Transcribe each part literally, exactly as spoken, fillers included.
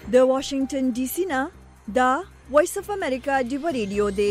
د واشنگټن ډي سي نه دا وایس اف امریکا دی ریډیو دی.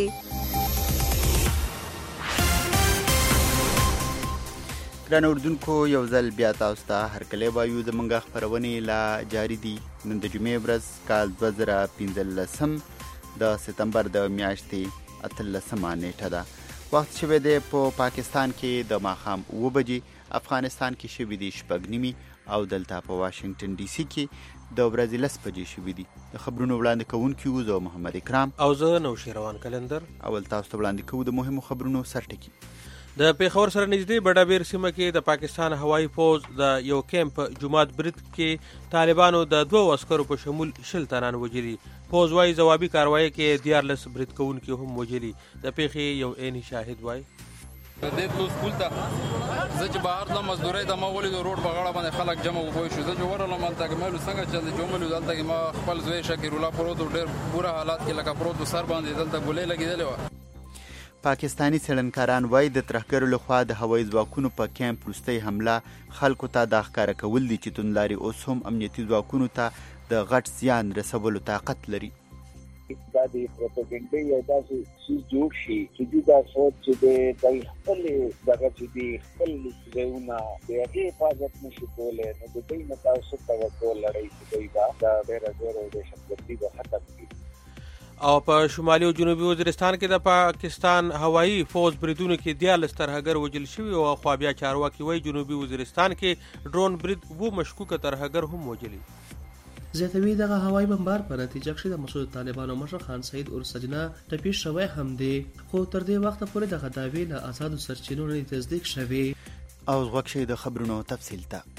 ګران اردوونکو یو ځل بیا تاسو ته هرکلی وایو. زموږ خپرونې لا جاري دي. نن د جمعې ورځ کال دوه زره پنځلسم د ستمبر د میاشتې اتلسمه نیټه ده. وخت شوی دی په پاکستان کې د ماښام اوه بجې، افغانستان کې شوي دي شپږ نیمې او دلته په واشنګټن ډي سي کې د ورځې لس بجې شوي دي. د خبرونو وړاندې کوونکي وو زه محمد اکرام او زه نوشیروان کلندر. اول تاسو ته وړاندې کوو د مهمو خبرونو سرټکي. د پیښور سره نږدې بډابیر سیمه کې د پاکستان هوایي فوج د یو کیمپ جماعت برید کې طالبانو د دوه عسکرو په شمول شل تنان وژلي. فوج وايي ځوابي کاروایی کې دیارلس برید کوونکي هم وژلي. د پیښې یو عیني شاهد وایي دې تلو سکول ته زه چې بهر ته مزدورۍ ته ما ولیدو روډ په غاړه باندې خلک جمع وپوه شو. زه چې ورغلم هلته کې مې څنګه چل دی چې وملو دلته کې ما خپل زوی شکیر الله پروت و ډېر بوره حالات کې لکه پروت و سر باندې دلته ګولۍ لګېدلې وه. پاکستانی څېړنکاران وایي د ترهګرو لخوا د هوایي ځواکونو په کیمپ وروستۍ حمله خلکو ته دا ښکاره کول دي چې توندلارې اوس هم امنیتي ځواکونو ته د غټ زیان رسولو طاقت لري. دا د پروپاګاندا یو داسې څیز جوړ شي چې دوی دا سوچ چې د خپل دغه چې د خپل ځایونه د هغې حفاظت نشي کولی، نو د دوی نه تاسو توقع لرئ چې دوی به دا ډېره زیره او دهشتګردي به ختم کړي. او په شمالي او جنوبي وزیرستان کې د پاکستان هوایي فوج بریدونو کې دیارلس ترهګر وژل شوي او خوا بیا چارواکي وایي جنوبي وزیرستان کې ډرون برید اووه مشکوکه ترهګر هم وژلي. زیاتوي دغه هوایي بمبار په نتیجه کې د مسعود طالبانو مشر خان سعید اورسجنا ټپي شوی هم دی، خو تر دې وخته پورې دغه دعوې له آزادو سرچینو نه تصدیق شوې. او غوږ شئ د خبرونو تفصیل ته.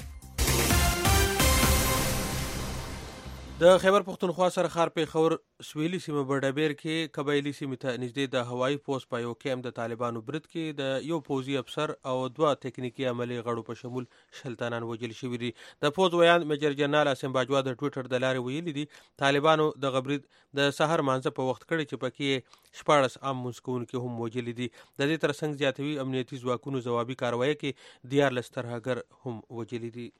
د خیبر پختونخوا سره ښار پیښور سویلي سیمه بډابیر کې قبایلي سیمې ته نږدې د هوایي پوسټ په یو کیمپ د طالبانو برید کې د یو پوځي افسر او دوه تکنیکي عملي غړو په شمول شل تنان وژل شوي دي. د پوځ ویاند میجر جنرال اسم باجوا د ټویټر د لارې ویلي دي طالبانو دغه برید د سحر مانځه په وخت کړی چې پکې شپاړس عام لمونځ کوونکي هم وژلي دي. د دې ترڅنګ زیاتوي امنیتي ځواکونو ځوابي کاروایی کې دیارلس ترهګر هم وژلي دي.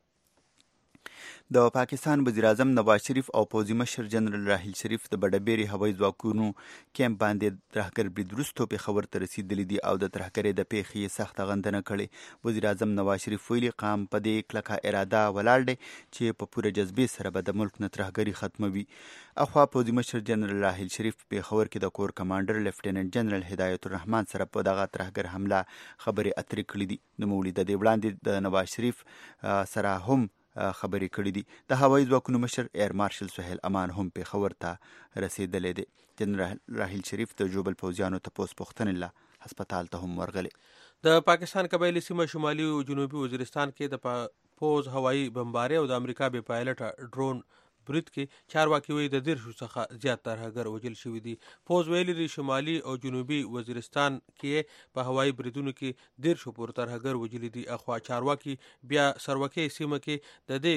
د پاکستان وزیر اعظم نواز شریف او پوځي مشر جنرال راحیل شریف د بډبیري هوایي ځواکونو کیمپ باندې ترهګر برید وروسته پیښور ته رسېدلي دي او د ترهګرۍ د پیښې سخته غندنه کړې. وزیر اعظم نواز شریف ویلي قام په دې کلکه اراده ولاړ دی چې په پوره جذبې سره به د ملک نه ترهګري ختموي. اخوا پوځي مشر جنرال راحیل شریف پیښور کې د کور کمانډر لیفټیننټ جنرال هدایت الرحمن سره په دغه ترهګر حمله خبرې اترې کړې دي. نوموړي د دې وړاندې د نواز شریف سره هم خبرې کړې دي. د هوایي ځواکونو مشر ایر مارشل سهیل امان هم پیښور ته رسېدلی دی. جنرال راحیل شریف د جوبل پوځیانو تپوس پوښتنې له هسپتال ته هم ورغلی. د پاکستان قبایلي سیمه شمالي او جنوبي وزیرستان کې د پوځ هوایي بمبارۍ او د امریکا بې پایلټه ډرون برید کې چارواکي وایي د دیرشو څخه زیات ترهګر وژل شوي دي. پوځ ویلي دی شمالي او جنوبي وزیرستان کې په هوایي بریدونو کې دیرشو پورې ترهګر وژلي دي. اخوا چارواکي بیا سروکۍ سیمه کې د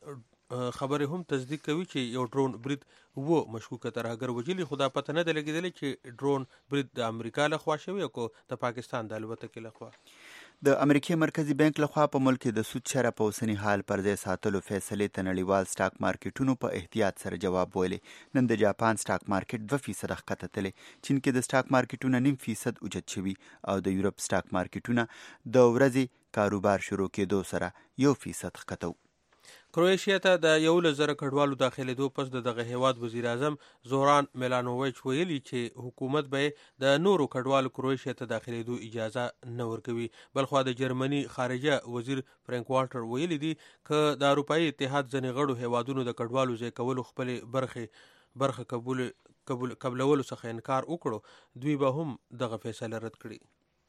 دې خبرې هم تصدیق کوي چې یو ډرون برید اووه مشکوکه ترهګر وژلي، خو دا پته نه ده لګېدلې چې ډرون برید د امریکا لخوا شوی او د پاکستان د الوتکې لخوا. د امریکای مرکزی بانک لخوا په ملک کې د سود شره په اوسني حال پر ځای ساتلو فیصلې ته نړیوال سټاک مارکیټونو په احتیاط سره جواب ویلی. نن د جاپان سټاک مارکیټ دوه فیصده ښکته تللی، چین کې د سټاک مارکیټونه نیم فیصد اوچت شوي او د یورپ سټاک مارکیټونه د ورځې کاروبار شروع کېدو سره یو فیصد ښکته و. کرویشیا ته د یولس زره کډوالو داخلېدو پس د دغه هیواد وزیر اعظم زوران میلانوویچ ویلي چې حکومت به د نورو کډوالو کرویشیا ته داخلېدو اجازه نه ورکوي. بلخوا د جرمني خارجه وزیر فرانک والټر ویلي دي که د اروپایي اتحاد ځینې غړو هیوادونو د کډوالو ځای کولو خپلې برخې برخه قبول قبلولو څخه انکار وکړو دوی به هم دغه فیصله رد کړي.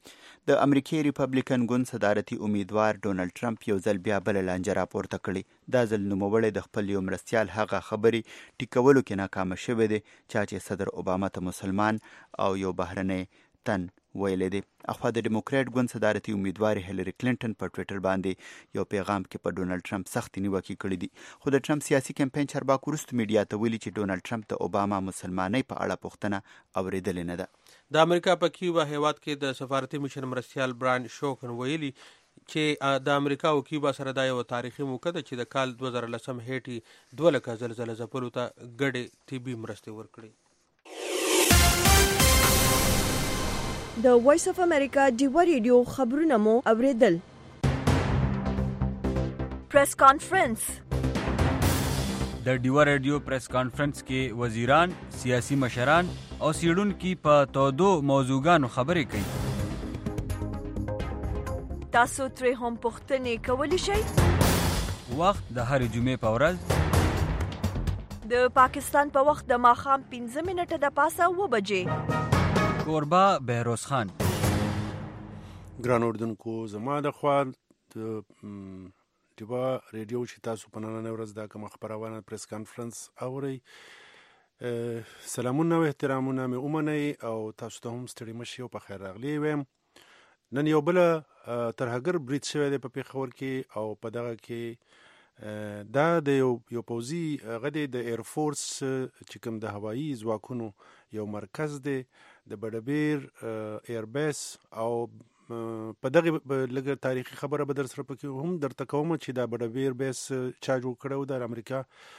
د امریکای ریپبلیکن ګوند صدارتي امیدوار ډونالډ ټرمپ یو ځل بیا بله لانجه راپورته کړې. دا ځل نوموړی د خپل یو مرستیال هغه خبرې ټیکولو کې ناکامه شوی دی چا چې صدر اوباما ته مسلمان او یو بهرنی تن ویلی دی. اخوا د ډیموکریټ ګوند صدارتي امیدوار هیلری کلینټن په ټویټر باندې یو پیغام کې په ډونالډ ټرمپ سختې نیوکې کړې دي. خو د ټرمپ سیاسي کمپین چارواکو وروسته میډیا ته ویلي چې ډونالډ ټرمپ د اوباما مسلمانۍ په اړه پوښتنه اورېدلې نه ده. د امریکا په کیوبا هیواد کې د سفارتي مشر مرستیال بران شوکن ویلي چې د امریکا او کیوبا سره دا یو تاریخي موقع ده چې د کال دوه زره لسم هیټي دوه لکه زلزله ځپلو ته ګډې طبي مرستې ورکړي. د وایس اف امریکا ډیوا ریډیو خبرونه مو اوریدل. پریس کانفرنس. د ډیوا ریډیو پریس کانفرنس کې وزیران، سیاسي مشران او سیډونکي په تودو موضوعګانو خبرې کوي. تاسو ترې هم پوښتنې کولی شئ. وخت د هرې جمعې په ورځ د پاکستان په وخت د ماښام پنځه منټه د پاسه اوه بجې. کوربه بهروز خان. ګران اردوونکو، زما د خوا د ډیوا ریډیو چې تاسو په نننۍ ورځ دا کومه خپرونه پریس کانفرنس اورئ، سلامونه او احترامونه مې ومنئ او تاسو ته هم ستړي مه شئ او په خیر راغلي ویم. نن یو بله ترهګر برید شوی دی په پېښور کې او په دغه کې دا د یو یو پوځي هغه دی د ایرفورس چې کوم د هوایي ځواکونو یو مرکز دی د بډبیر ایربیس او په دغه لږه تاریخي خبره به در سره پکې هم درته کوم چې دا بډبیر بیس چا جوړ کړی و د امریکا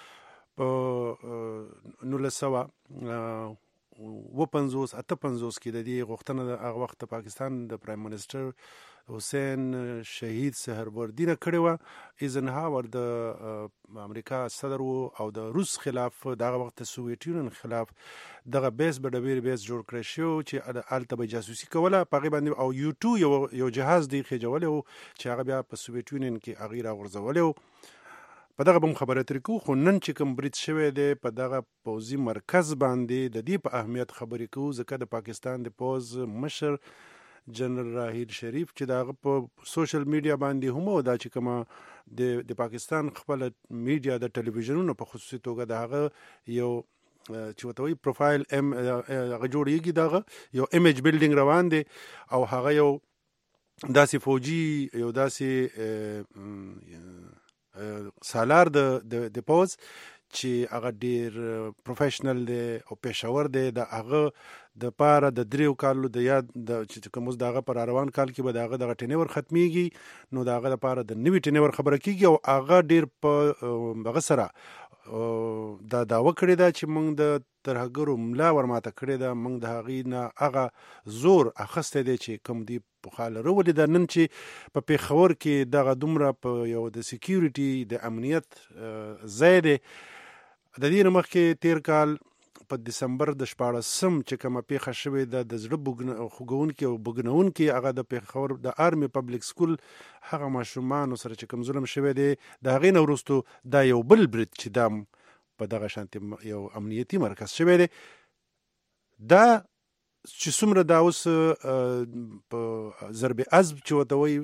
په نولس سوه اوه پنځوس اته پنځوس کې د دې غوښتنه د هغه وخت د پاکستان د پرایم منسټر حسین شهید سهروردي نه کړې وه. ایزنهاور د امریکا صدر و او د روس خلاف دغه وخت د سوویت یونین خلاف دغه بیس بډبیر بیس جوړ کړی شو چې هلته به جاسوسي کوله په هغې باندې او یو ټو یو یو جهاز دی خېجولی و چې هغه بیا په سوویت یونین کې هغې راغورځولی و. په دغه به هم خبرې ترې کوو، خو نن چې کوم برید شوی دی په دغه پوځي مرکز باندې د دې په اهمیت خبرې کوو ځکه د پاکستان د پوځ مشر جنرال راحیل شریف چې د هغه په سوشل میډیا باندې هم او دا چې کومه د د پاکستان خپل میډیا د ټلویزیونونو په خصوصي توګه د هغه یو چې ورته وایي پروفایل ام هغه جوړېږي، دغه یو ایمیج بلډینګ روان دی او هغه یو داسې فوجي یو داسې سالار د د پوز چې هغه ډیر پروفیشنل دی او پیشور دی د هغه د پاره د دریو کالو د یاد د چې کوم اوس دغه پر روان کال کې به دغه د ټینور ختميږي نو دغه د پاره د نوی ټینور خبره کیږي او هغه ډیر په هغه سره دا داوا کړی دا چې موږ د ترهګرو ملا ورماته کړی دا موږ د هغې نه هغه زور اخستی دی چې کوم دی پخوا لرولې ده. نن چې په پېښور کې دغه دومره په یو د سیکیورټي د امنیت ځای دی، د دې نه مخکې تیر کال په دسمبر د شپاړسم چې کومه پیښه شوې ده د زړه خوږونکي او بوږنونکي هغه د پېښور د آرمي پبلک سکول هغه ماشومانو سره چې کوم ظلم شوی دی د هغې نه وروستو دا یو بل برید چې دا په دغه شانتې یو امنیتي مرکز شوی دی. دا چې څومره دا اوس په ضرب عزب چې ورته وایي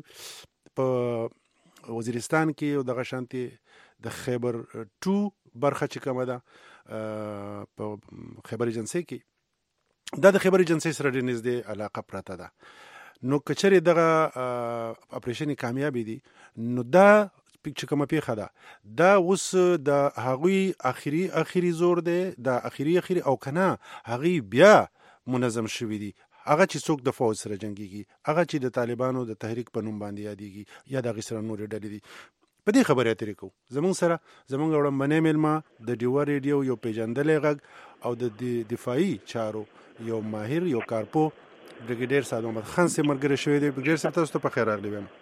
په وزیرستان کې او دغه شانتې د خیبر ټو برخه چې کومه ده په خیبر ایجنسۍ کې دا د خیبر ایجنسۍ سره ډېر نږدې علاقه پرته ده. نو که چېرې دغه اپریشن کامیابې دي نو دا چې کومه پیښه ده دا اوس د هغوی اخري اخري زور دی د اخري اخري او کنه هغوی بیا منظم شوي دي، هغه چې څوک د فوج سره جنګیږي، هغه چې د طالبانو د تحریک په نوم باندې یادیږي یا د هغې سره نورې ډلې دي. په دې خبرې اترې کوو. زموږ سره زموږ وړاندې میلمه د ډیوا ریډیو یو پیژندلی غږ او د دفاعي چارو یو ماهر یو کارپو بریګیډیر سعد محمد خان صاحب ملګری شوی دی. بریګیډیر صاحب تاسو ته په خیر راغلی وایم.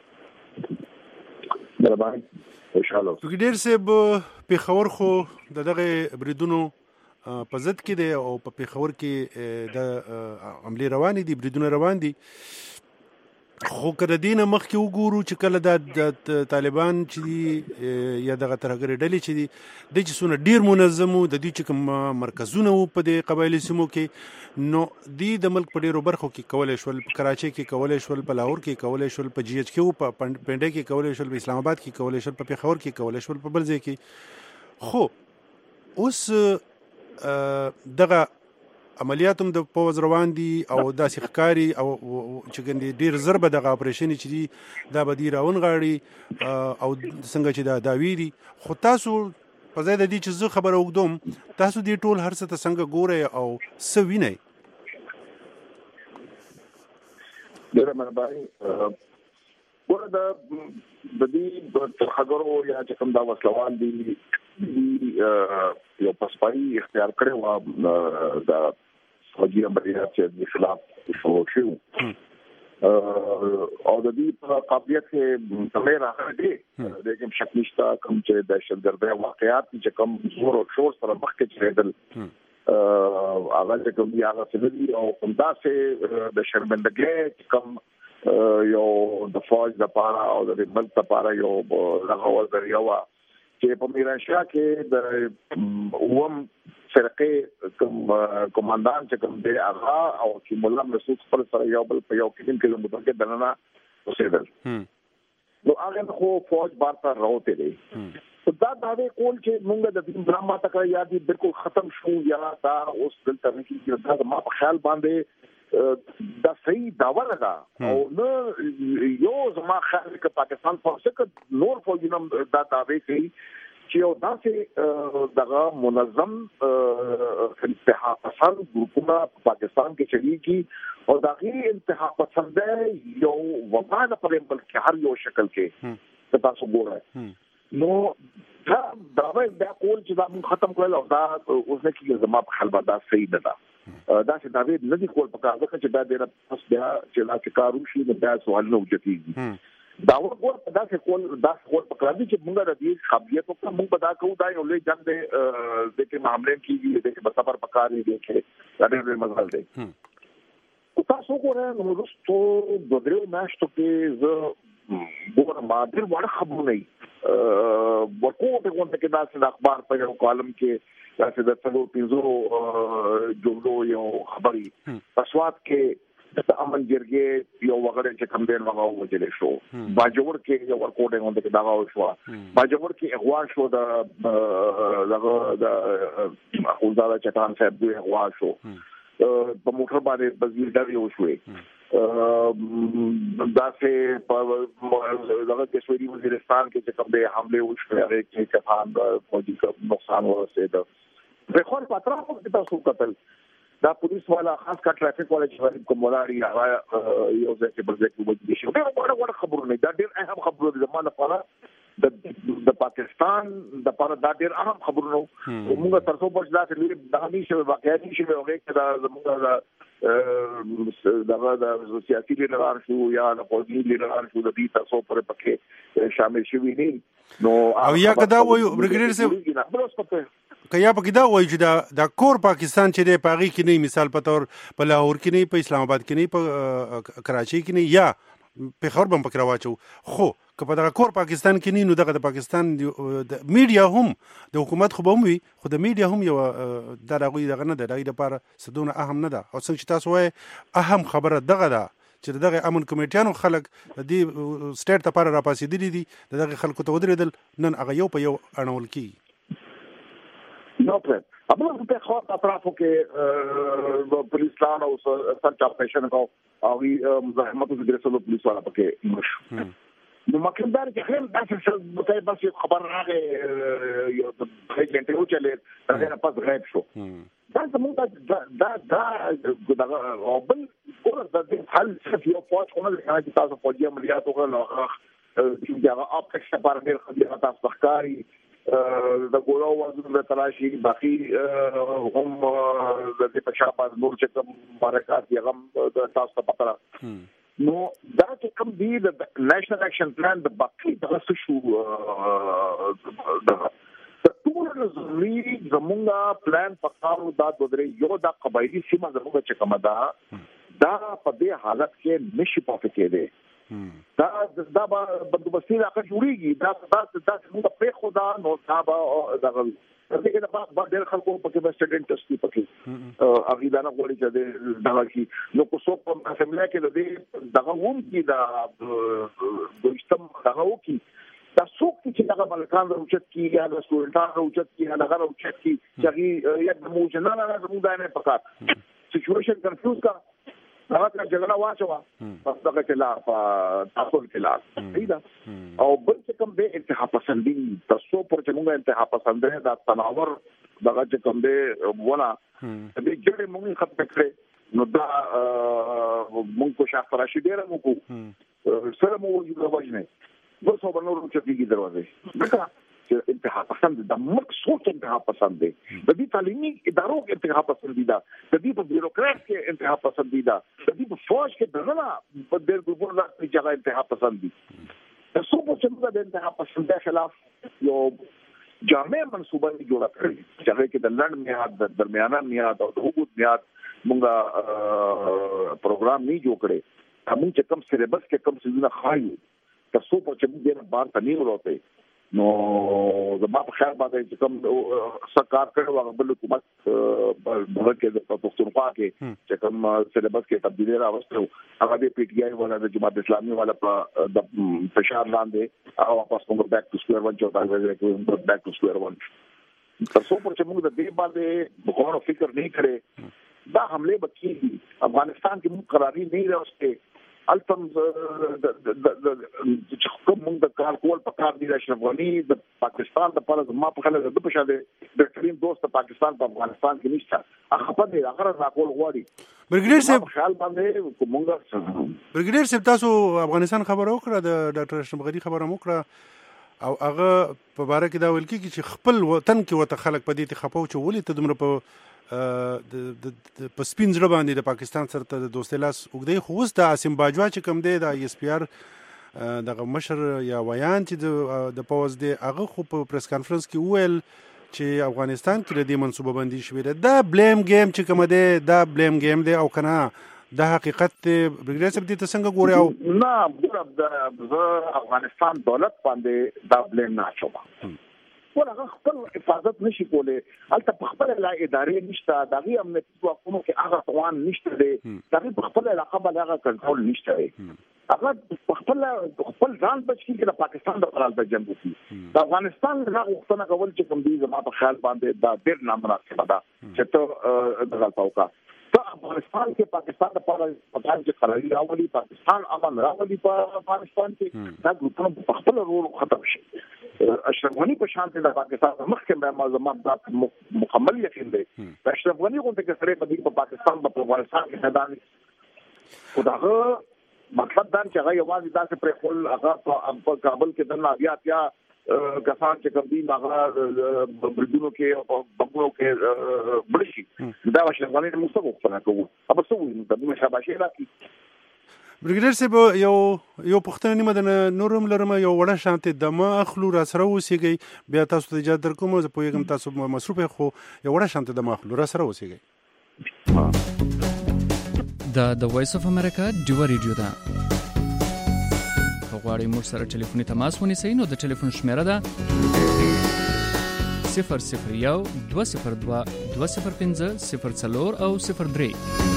بریګیډیر صاحب پېښور خو د دغې بریدونو په ضد کې دی او په پېښور کې د حملې روانې دي، بریدونه روان دي، خو که د دې نه مخکې وګورو چې کله د طالبان چې دي یا دغه ترهګرې ډلې چې دي دوی چې څونه ډېر منظم وو، د دوی چې کوم مرکزونه وو په دې قبایلي سیمو کې، نو دوی د ملک په ډېرو برخو کې کولی شول، په کراچۍ کې کولی شول، په لاهور کې کولی شول، په جي ایچ کې په پنډۍ کې کولی شول، په اسلام آباد کې کولی شول، په پېښور کې کولی شول، په بل ځای کې. خو اوس دغه عملیات هم د پوز روان دي او داسې ښکاري او چې ګندې ډېر زر به دغه اپریشن چې دي دا به دوی راونغاړي او څنګه چې دا داوي دي. خو تاسو په ځای د دې چې زه خبره وږدوم تاسو دې ټول هر څه ته څنګه ګورئ او څه وینئ؟ ډېره مهرباني. ګوره د د دې ترخګرو یا چې کوم دا وسلوال دي یو پسپایي اختیار کړی و د سعودي عملیات چې خلاف شروع شو او د دې په قابلیت کې تمه راغلي دي کوم شک نشته کوم چې د دهشتګردۍ واقعیات چې کوم زور او شور سره مخ کې چریدل هغه چې کوم دی هغه څه او کوم تاسو د شرمندګۍ کوم یو د فوج د پاره او د ملک د پاره یو لغول ذریعہ چې په میرانشاه کې د اوم فرقه کوم کمانډان چې کوم دی هغه او چې مولا مسعود خپل سره یو بل په یو کې کیلومتر کې دننه اوسېدل نو هغه خو فوج بارته راوته دی دا دا کول چې موږ د دې ډرامه تک یا دي بالکل ختم شو یا دا اوس دلته نه کیږي دا ما په خیال باندې دا صحیح داوا لگا او نو یو زما خیال کې پاکستان فورسه نور فوجینم دا داوی کوي چې یو داسې دغه منظم انتها پسند ګروپونه پاکستان کې چلیږي او دغه انتها پسند یو وبا د پرې بلکې هر یو شکل کې تاسو ګورئ نو دا دا دا کول چې دا موږ ختم کړل او دا اوس نه کېږي زما په خیال باندې صحیح نه ده دا چې دا دې نه دي کول پکار ده چې دا ډېر پس بیا چې لا چې کارو شي نو بیا سوال نه وجتيږي دا ورغور په داسې کول دا کول پکار دي چې موږ د دې قابلیت او موږ په دا کوو دا یو لوی جنگ دی د کې معاملې کېږي د کې بسفر پکار دي چې دا ډېر مزل دی او تاسو ګورئ نو رستو د درو میاشتو کې زه ګورم ما ډېر وړ خبرونه نه ورکو په کومه کې دا د اخبار په یو کالم کې دا چې د څلور پنځو جملو یو خبري پسواد کې د امن جرګې یو وغړې چې کم دین وغاو وجلې شو باجوړ کې یو ورکوټینګ باندې کې داغه شو باجوړ کې اغوا شو د دغه د اخوندزاده چټان صاحب دوی اغوا شو په موټر باندې بزیر دا یو شوې دا چې په دغه کې سوي وزیرستان کې چې کوم به حمله وشوه هغه کې کفان د فوجي نقصان ورسېد په خور پاتره په تاسو قتل دا پولیس والا خاص کا ټرافیک والا چې کوم ولاري هغه یو ځای کې بل ځای کې وځي شي دا ډېر وړ خبرونه دا ډېر اهم خبرونه د زمانه لپاره د د پاکستان د لپاره دا ډېر اهم خبرونه موږ تر څو په ځای کې د همیشه واقعیت شي هغه کې دا زموږ دغه د سیاسي لیډران شو یا د پولیسي لیډران شو د دې تاسو پر پکې شامل شوي نه نو او یا کدا وایو برګریډر صاحب کیا پکې دا وایي چې دا د کور پاکستان چې دی پاغي کې نه مثال په تور په لاهور کې نه په اسلام آباد کې نه په کراچي کې نه یا په خور بم پکې راوچو خو که په دغه کور پاکستان کې نه نو دغه د پاکستان د میډیا هم د حکومت خو به وي خو د میډیا هم یو د دغه دغه نه د دغه لپاره سدونه اهم نه ده او څنګه چې تاسو وایي اهم خبره دغه ده چې دغه امن کمیټیانو خلک د دې سټیټ لپاره راپاسېدلي دي دغه خلکو ته ودرېدل نن هغه یو په یو اړول کی نو پر ابل په خو اطرافو کې پولیس لان او سرچ اپریشن کو او مزاحمت د رسول پولیس والا پکې مشو نو مکمدار چې خل داسې متای بس خبر راغې یو د غیرته او چلے دا پس غیب شو دا زموږ دا دا دا او بل کور د حل څه یو پوښتنه کوله چې تاسو په دې عملیاتو کې چې هغه اپټیکس لپاره ډېر خبره تاسو ښکاری د ګولو وزن د تلاشي باقي هم د دې په شاپاز نور چې کوم حرکت یې هم د تاسو په پتره نو دا چې کوم دی د نېشنل اکشن پلان د باقي دغه شو د ټول ضروري زمونږه پلان پکارو دا د درې یو د قبایلی سیمه زمونږه چې کومه ده دا په دې حالت کې نشي پاتې کېده دا دا بندوبستي راځي جوړيږي دا دا دا موږ په خدا نو دا دا دغه دا په ډېر خلکو په کې سټډنټس کې پکې اغه دا نه غوړي چې دا کې نو کو څو په اسمبلی کې د دغه ووم کې دا دوستم دغه وکي دا څوک چې دغه بلکان راوچت کې یا د سټوډنټانو راوچت کې یا دغه راوچت کې چې یا د موجنه نه زموږ نه پکار سچويشن کنفیوز کا هغه څنګه واچوا پس دغه کې لا تاسو کې لا پیدا او بل څه کوم به انتها پسندي تاسو پر چې موږ انتها پسندره دا تناور دغه چې کوم به ولا دې ګړې موږ ختم کړې نو دا موږ کو شاف راشي ډیر موږ سره مو وجود وجنه دو سو بنور چې کیږي دروازه دغه چې انتها پسند د ملک سوچ انتها پسند دی د دې تعلیمي ادارو کې انتها پسندیده د دې په بیوروکرات کې انتها پسندیده د دې په فوج کې دغه په ډېر ګورو راځي چې انتها پسند دي د څو په څیر د انتها پسند خلاف یو جامع منصوبه جوړه کړې چې هغه کې د لړ میاد د درمیانه میاد او د حقوق میاد مونږه پروګرام نه جوړ کړي موږ چې کوم سلیبس کې کوم څه نه خایو تاسو په چې موږ نه بار ته نه وروته نو زما په خیال باندې چې کوم سرکار کړو هغه بل حکومت په کې د پښتونخوا کې چې کوم سلیبس کې تبدیلی راوستو هغه د پی ټ آی ولا د جماعت اسلامي ولا په د فشار لاندې او واپس موږ بیک ټو سکوير ون چې دا وایي بیک ټو سکوير ون تاسو په چې موږ د دې باندې بغور فکر نه کړي دا حمله بکیږي افغانستان کې موږ قراری نه راوستي التم د چې کوم موږ د کار کول په کار دی اشرف غنی د پاکستان د پر ما په خله د بشاده د ټرین دوست پاکستان په افغانستان کې نشته هغه په دې هغه راکول غواړي برګډیر صاحب خیال باندې کومه برګډیر صاحب تاسو افغانستان خبر اوکړه د ډاکټر اشرف غنی خبره موکړه او هغه په باره کې دا ویل کیږي چې خپل وطن کې وته خلک په دې ته خپاو چې ولې ته دومره په د په سپین زړه باندې د پاکستان سره ته د دوستۍ لاس اوږدی خو اوس د عاصم باجوا چې کوم دی د ایس پی آر دغه مشر یا ویان چې د پوز دی هغه خو په پریس کانفرنس کې وویل چې افغانستان کې د دې منصوبه بندي شوې ده دا بلیم گیم چې کوم دی دا بلیم گیم دی او کنه د حقیقت برګډیر صاحب دې ته څنګه ګوري او نه ګور افغانستان دولت باندې دا بلیم نه اچوم ورغه خپل حفاظت نشي کولای البته په خپل لا ادارې نشته دغه امنیتي ځواکونو کې هغه توان نشته دی دغه په خپل علاقه باندې هغه کنټرول نشته دی هغه په خپل خپل ځان بچی کې د پاکستان د قرال د جنگ وکړي د افغانستان د وختونه کول چې کوم دي زما په خیال باندې دا ډېر نامناسب ده چې ته دغه پاوکا ته افغانستان کې پاکستان لپاره پاتان چې قراري راولي پاکستان امن راولي په افغانستان کې دا ګروپونه په خپل رول ختم شي اشرف غنی په شان د پاکستان مخکې به معلومات د مکمل یقین دی اشرف غنی غونډه کې سره په پاکستان په افغانستان کې خدای خدای مطلب دا چې هغه یوازې داسې پر خپل هغه په کابل کې د ناویات یا کسان چې کوم دي هغه بردونو کې او بګونو کې بلشي دا اشرف غنی موږ څه وکړو کوو اب څه وایي د موږ شاباشي راکې برګډیر صاحب یو یو پښتنه نیمه د نورم لرمه یو وړه شانته د ما اخلو را سره اوسېږي بیا تاسو ته اجازه درکوم زه پوهیږم تاسو مصروف خو یو وړه شانته د ما اخلو را سره اوسېږي دا د وایس اف امریکا ډیو ریډیو ده غواړئ موږ سره ټلیفوني تماس ونیسئ نو د ټلیفون شمیره ده صفر صفر یو دوه صفر دوه دوه صفر پنځه صفر څلور او صفر درې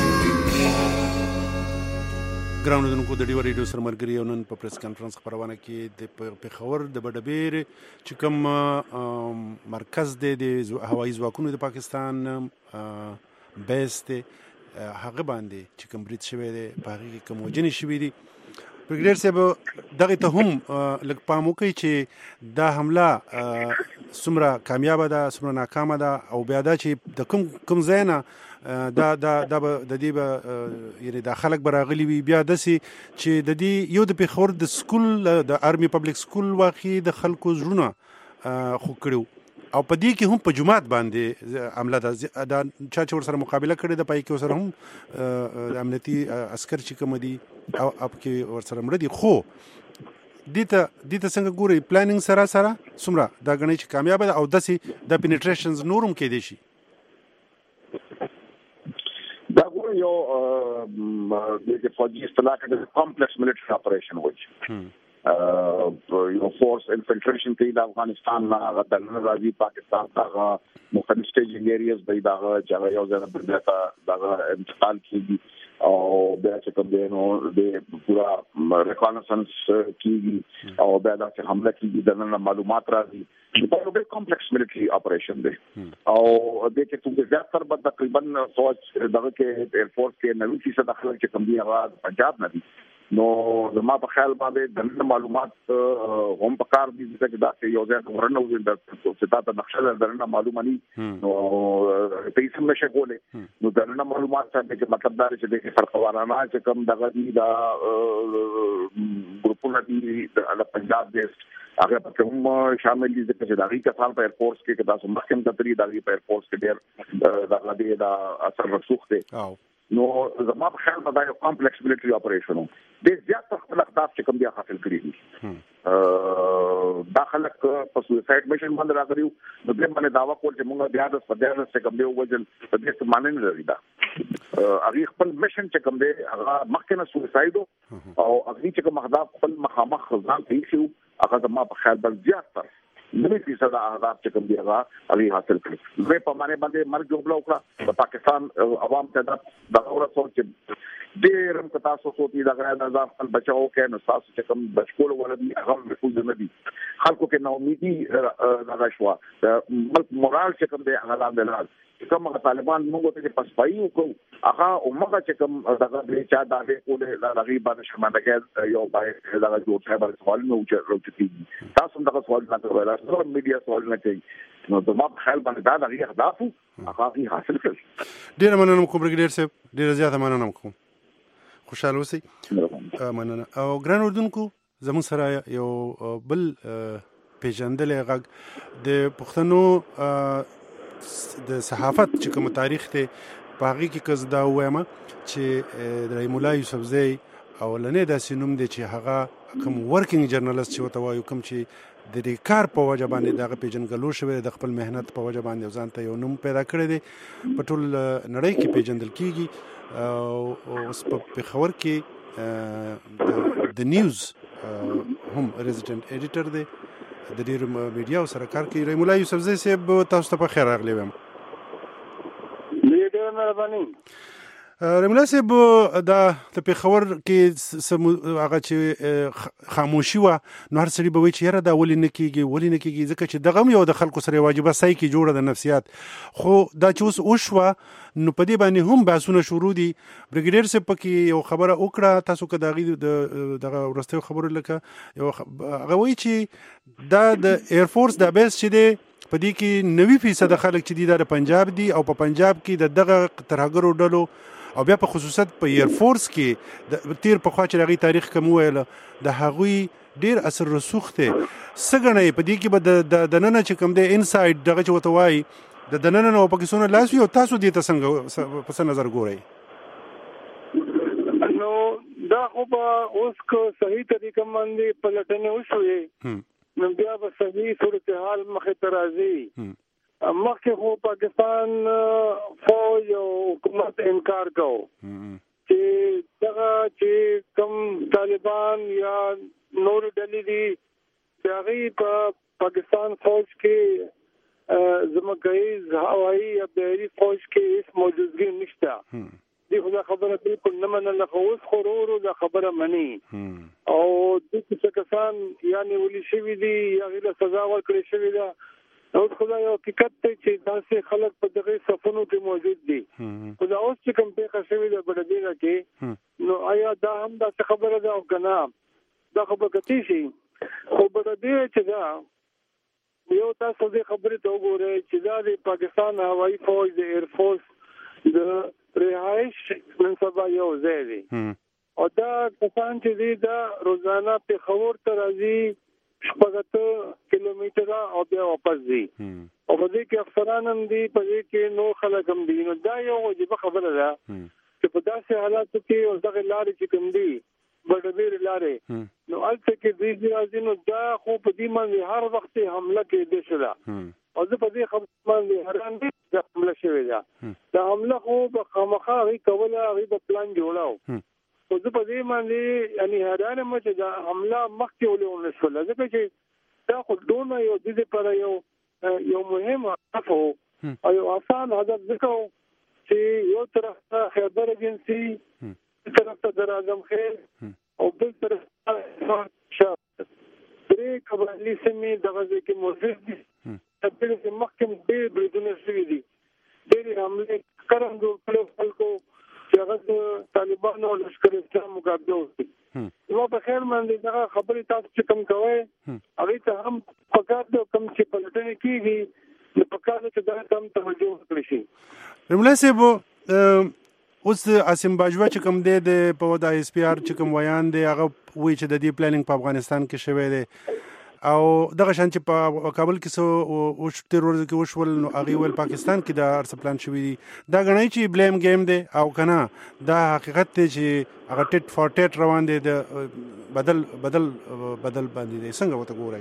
ګراوند دونکو د ډیو ریډیو سره ملګری نن په پریس کانفرنس خبرونه کې د پیښور د بډبیر چې کوم مرکز دی د هوایي ځواکونو د پاکستان بیس دی هغه باندې چې کوم برید شوی دی په هغه کې کوم وجنې شوی دي برګډیر صاحب دغه ته هم لږ پام وکړئ چې دا حمله څومره کامیاب ده څومره ناکامه ده او بیا دا چې د کوم کوم ځای نه دا دا د دې به یعنی د خلک براغلی وي بیا داسې چې د دې یو د پیښور د سکول د آرمي پبلک سکول واقعي د خلکو زړونه خو کړو او په دې کې هم په جماعت باندې عمله ده دا چا چې ور سره مقابله کړې ده پای کې سره هم د امنیتي عسكر چې کوم دي او اپ کې ور سره مړ دي خو دیته دیته څنګه ګوري پلانینګ سره سره څومره دا غني چې کامیاب ده او داسې د پینټریشنز نورم کې دي شي دا ګور یو د فوجي اصطلاح کې کمپلیکس ملټری اپریشن وایي یو فورس انفلټریشن کوي د افغانستان نه د راځي پاکستان ته مختلف سټیجینګ ایریاز به دا چې یو ځای په دغه دغه انتقال کیږي او بیا چې کوم دی نو د پورا ریکانسنس کیږي او بیا دا چې حمله کیږي د نن معلومات راځي دا یو ډېر کمپلیکس ملټری اپریشن دی او د کې څنګه زیاتره به تقریبا فوج دغه کې ایر فورس کې نوي فیصد خلک چې کوم دی هغه پنجاب نه دي نو زما په خیال باندې د معلومات هم په کار دي چې دا یو ځای ورنه وي د ستاسو نقشه درنه معلومه ني نو په اسم نشه کولې نو درنه معلومات څه چې مطلب دا چې د فرقوارانه چې کوم دغه دي دا ګروپونه دي د پنجاب بیسټ هغه په کوم شامل دي چې دغه کسان په ایرفورس کې کدا سم مخکم تطری دغه په ایرفورس کې ډېر دغه دي دا اثر رسوخ دي نو زما په خیال باندې یو کمپلیکس ملټری اپریشن د زیات خپل اهداف چې کوم بیا حاصل کړی دي داخله په سوسایډ میشن باندې راغلیو نو د باندې داوا کول چې موږ بیا د سپدار څخه کوم دی وجل په دې څه معنی نه لري دا هغه خپل میشن چې کوم دی هغه مخکنه سوسایډ او هغه چې کوم اهداف خپل مخامخ ځان ته شو هغه زما په خیال باندې زیات تر نوی فیصد اهداف چې کوم دی هغه هغه حاصل کړي زه په معنی باندې مرګ جوړ وکړه د پاکستان عوام ته دا غوړه سوچ ډېر هم تاسو سوتي دا غره د ځان بچاو کې نو تاسو چې کوم بچکول ولدي هغه محفوظ نه دي خلکو کې نو امیدي راغی شو ملک مورال چې کوم دی هغه لاندې کوم طالبان موږ ته چې پسپایي وکړو هغه عمره چې کوم دغه د چا دغه کوله د رغي باندې شمنده کې یو باندې دغه جوړ ځای باندې سوال نه وچرته تاسو دغه سوال نه کوي تاسو میډیا سوال نه کوي نو د ما خیال باندې دا دغه اهداف هغه حاصل کړل ډیر مننه کوم برګډیر صاحب ډیر زیات مننه کوم خوشاله اوسئ مننه او ګران اردوونکو زموږ سره یو بل پیژندلې غږ د پښتنو د صحافت چې کوم تاریخ ته په هغه کې کز دا وایم چې د رحیم الله یوسفزی او لنې د سینوم د چې هغه کوم ورکینګ جرنالست چې وته وایو کوم چې د دې کار په وجه باندې د پیژنګلو شوی د خپل مهنت په وجه باندې ځان ته یو نوم پیدا کړی دی په ټول نړۍ کې پیژندل کیږي او اوس په خبر کې د نیوز هم ریزیډنټ ایډیټر دی د ډیرو میډیا سره کار کوي رحیم الله یوسفزی صاحب تاسو ته په خیر راغلی وم ډیر مهرباني رحیم الله صاحب دا د پیښور کې هغه چې خاموشي و نو هر سړي به وایي چې یاره دا ولې نه کېږي ولې نه کېږي ځکه چې دغه یو د خلکو سره واجبه سای کې جوړه د نفسیات خو دا چې اوس وشوه نو په دې باندې هم بحثونه شروع دي برګډیر صاحب پکې یو خبره وکړه تاسو که دغه دغه ورسته خبره لکه یو هغه وایي چې دا د ایرفورس د بیس چې دی په دې کې نوي فیصد خلک چې دي د پنجاب دي او په پنجاب کې د دغه ترهګرو ډلو او بیا په خصوصت په ایرفورس کې د تیر په خوا چې هغوی تاریخ کوم ویله د هغوی ډیر اثر رسوخ دی څه ګڼئ په دې کې به د دننه چې کوم دی انسایډ دغه چې ورته وایي د دننه نه پکې څونه لاس وي او تاسو دې ته څنګه په څه نظر ګورئ نو دا خو به اوس که صحیح طریقه باندې پلټنې وشوې نو بیا به صحیح صورتحال مخې ته راځي مخکې خو پاکستان فوج او حکومت انکار کوو چې دغه چې کوم طالبان یا نور ډلې دي چې هغوی په پاکستان فوج کې ځمکهیز هوایي یا بحري فوج کې هېڅ موجودګي نشته دې خو دا خبره بالکل نه منله خو اوس خو ورو ورو دا خبره مني او دې څه کسان یا نیولي شوي دي یا هغوی له سزا ورکړې شوې ده اوس خو یو حقیقت دی چې داسې خلک په دغه صفونو کې موجود دي خو دا اوس چې کوم پېښه شوې ده بډدیغه کې نو آیا دا هم داسې خبره ده او که نه دا خو به کتی شي خو بډدیغه چې ده یو تاسو دې خبرې ته وګورئ چې دا د پاکستان هوایي فوج د ایرفورس د رهایش نن سبا یو ځای دی او دا کسان چې دي دا روزانه پېښور ته راځي شپږ کیلومتره او بیا واپس دي او په دې کې افسران هم دي په دې کې نو خلک هم دي نو دا یو واجبه خبره ده چې په داسې حالاتو کې او دغه لارې چې کوم دي بډبیر لارې نو هلته کې دوی راځي نو دا خو په دې باندې هر وخت حمله کېدی شوه او زه په دې خبره باندې حیران دي چې حمله شوې ده دا حمله خو به خامخا هغوی کوله هغوی به پلان جوړاو خو زه په دې باندې یعنې حیران یم چې دا حمله مخکې ولې ونه شوله ځکه چې دا خو دونه یو دې دپاره یو یو مهم هدف و او یو آسان هدف ځکه و چې یو طرف ته خیبر ایجنسي بل طرف ته در اعظم خیل او بل طرف ته شاه درې قبایلي سیمې دغه ځای کې موجود دي تبدیل کې مخکې ډېر بریدونه شوي دي ډېرې حملې کرم جوړ کړی خلکو چې هغه د طالبانو او لشکر اسلام مقابله وکړي نو په خیر باندې دا خبرې تاسو چې کوم کوي هغه ته هم پکار د کوم چې پلټنې کیږي نو پکار د دا کم توجه وکړي شي. رملاسه اوس اسیم باجوا چې کوم دی د په د اس پی آر چې کوم ویان دی هغه وی چې د دې پلانینګ په افغانستان کې شوی دی او دغه شان چې په کابل کې سو او تیرور کې وشول نو هغه ول پاکستان کې د ارس پلان شوی دی دا غنۍ چې بلیم گیم دی او کنه دا حقیقت دی چې هغه ټیټ فور ټیټ روان دی د بدل بدل بدل باندې دی څنګه وته ګورای.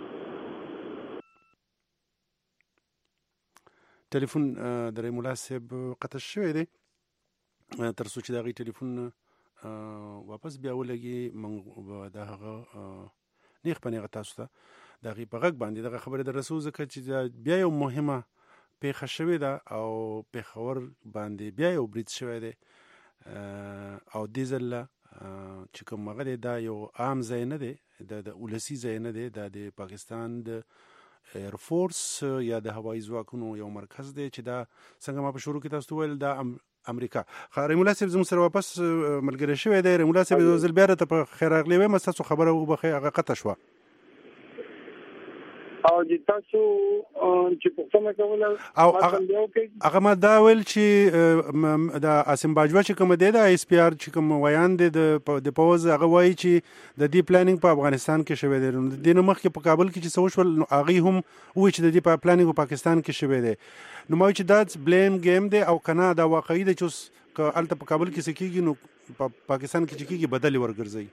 ټلیفون درې مناسب قطع شوی دی تر څو چې دا غي ټلیفون واپس بیا ولګي من دا هغه نیخ پنیغه تاسو ته دا غي په غږ باندې دغه خبره در رسو ځکه چې بیا یو مهمه پیښه شوې ده او په خبر باندې بیا یو بریټ شوې ده او دې ځله چې کوم مغه دا یو عام ځای نه دی د ولسی ځای نه دی د پاکستان د ایر فورس یا د هوایي ځواکونو یو مرکز دی چې دا څنګه ما په شروع کې تاسو ویل دا امریکا خاري مناسب زموږ سره واپس ملګری شوی دی مناسب زل بیا ته په خیر اغلی وې مستاسو خبره وبخې هغه قطع شو او چې تاسو چې په څه کوله او هغه ما دا ویل چې د اسیم باجوا چې کوم دی د اس پی آر چې کوم ویان دی د پوز هغه وایي چې د دې پلانینګ په افغانستان کې شوی دی د دې نو مخکې په کابل کې چې سوشل هغه هم وایي چې د دې په پلانینګ په پاکستان کې شوی دی نو مې چې دا بلیم گیم دی او کنه دا واقعي دی چې الته په کابل کې سکیږي نو په پاکستان کې چې کیږي بدلی ورګرځي.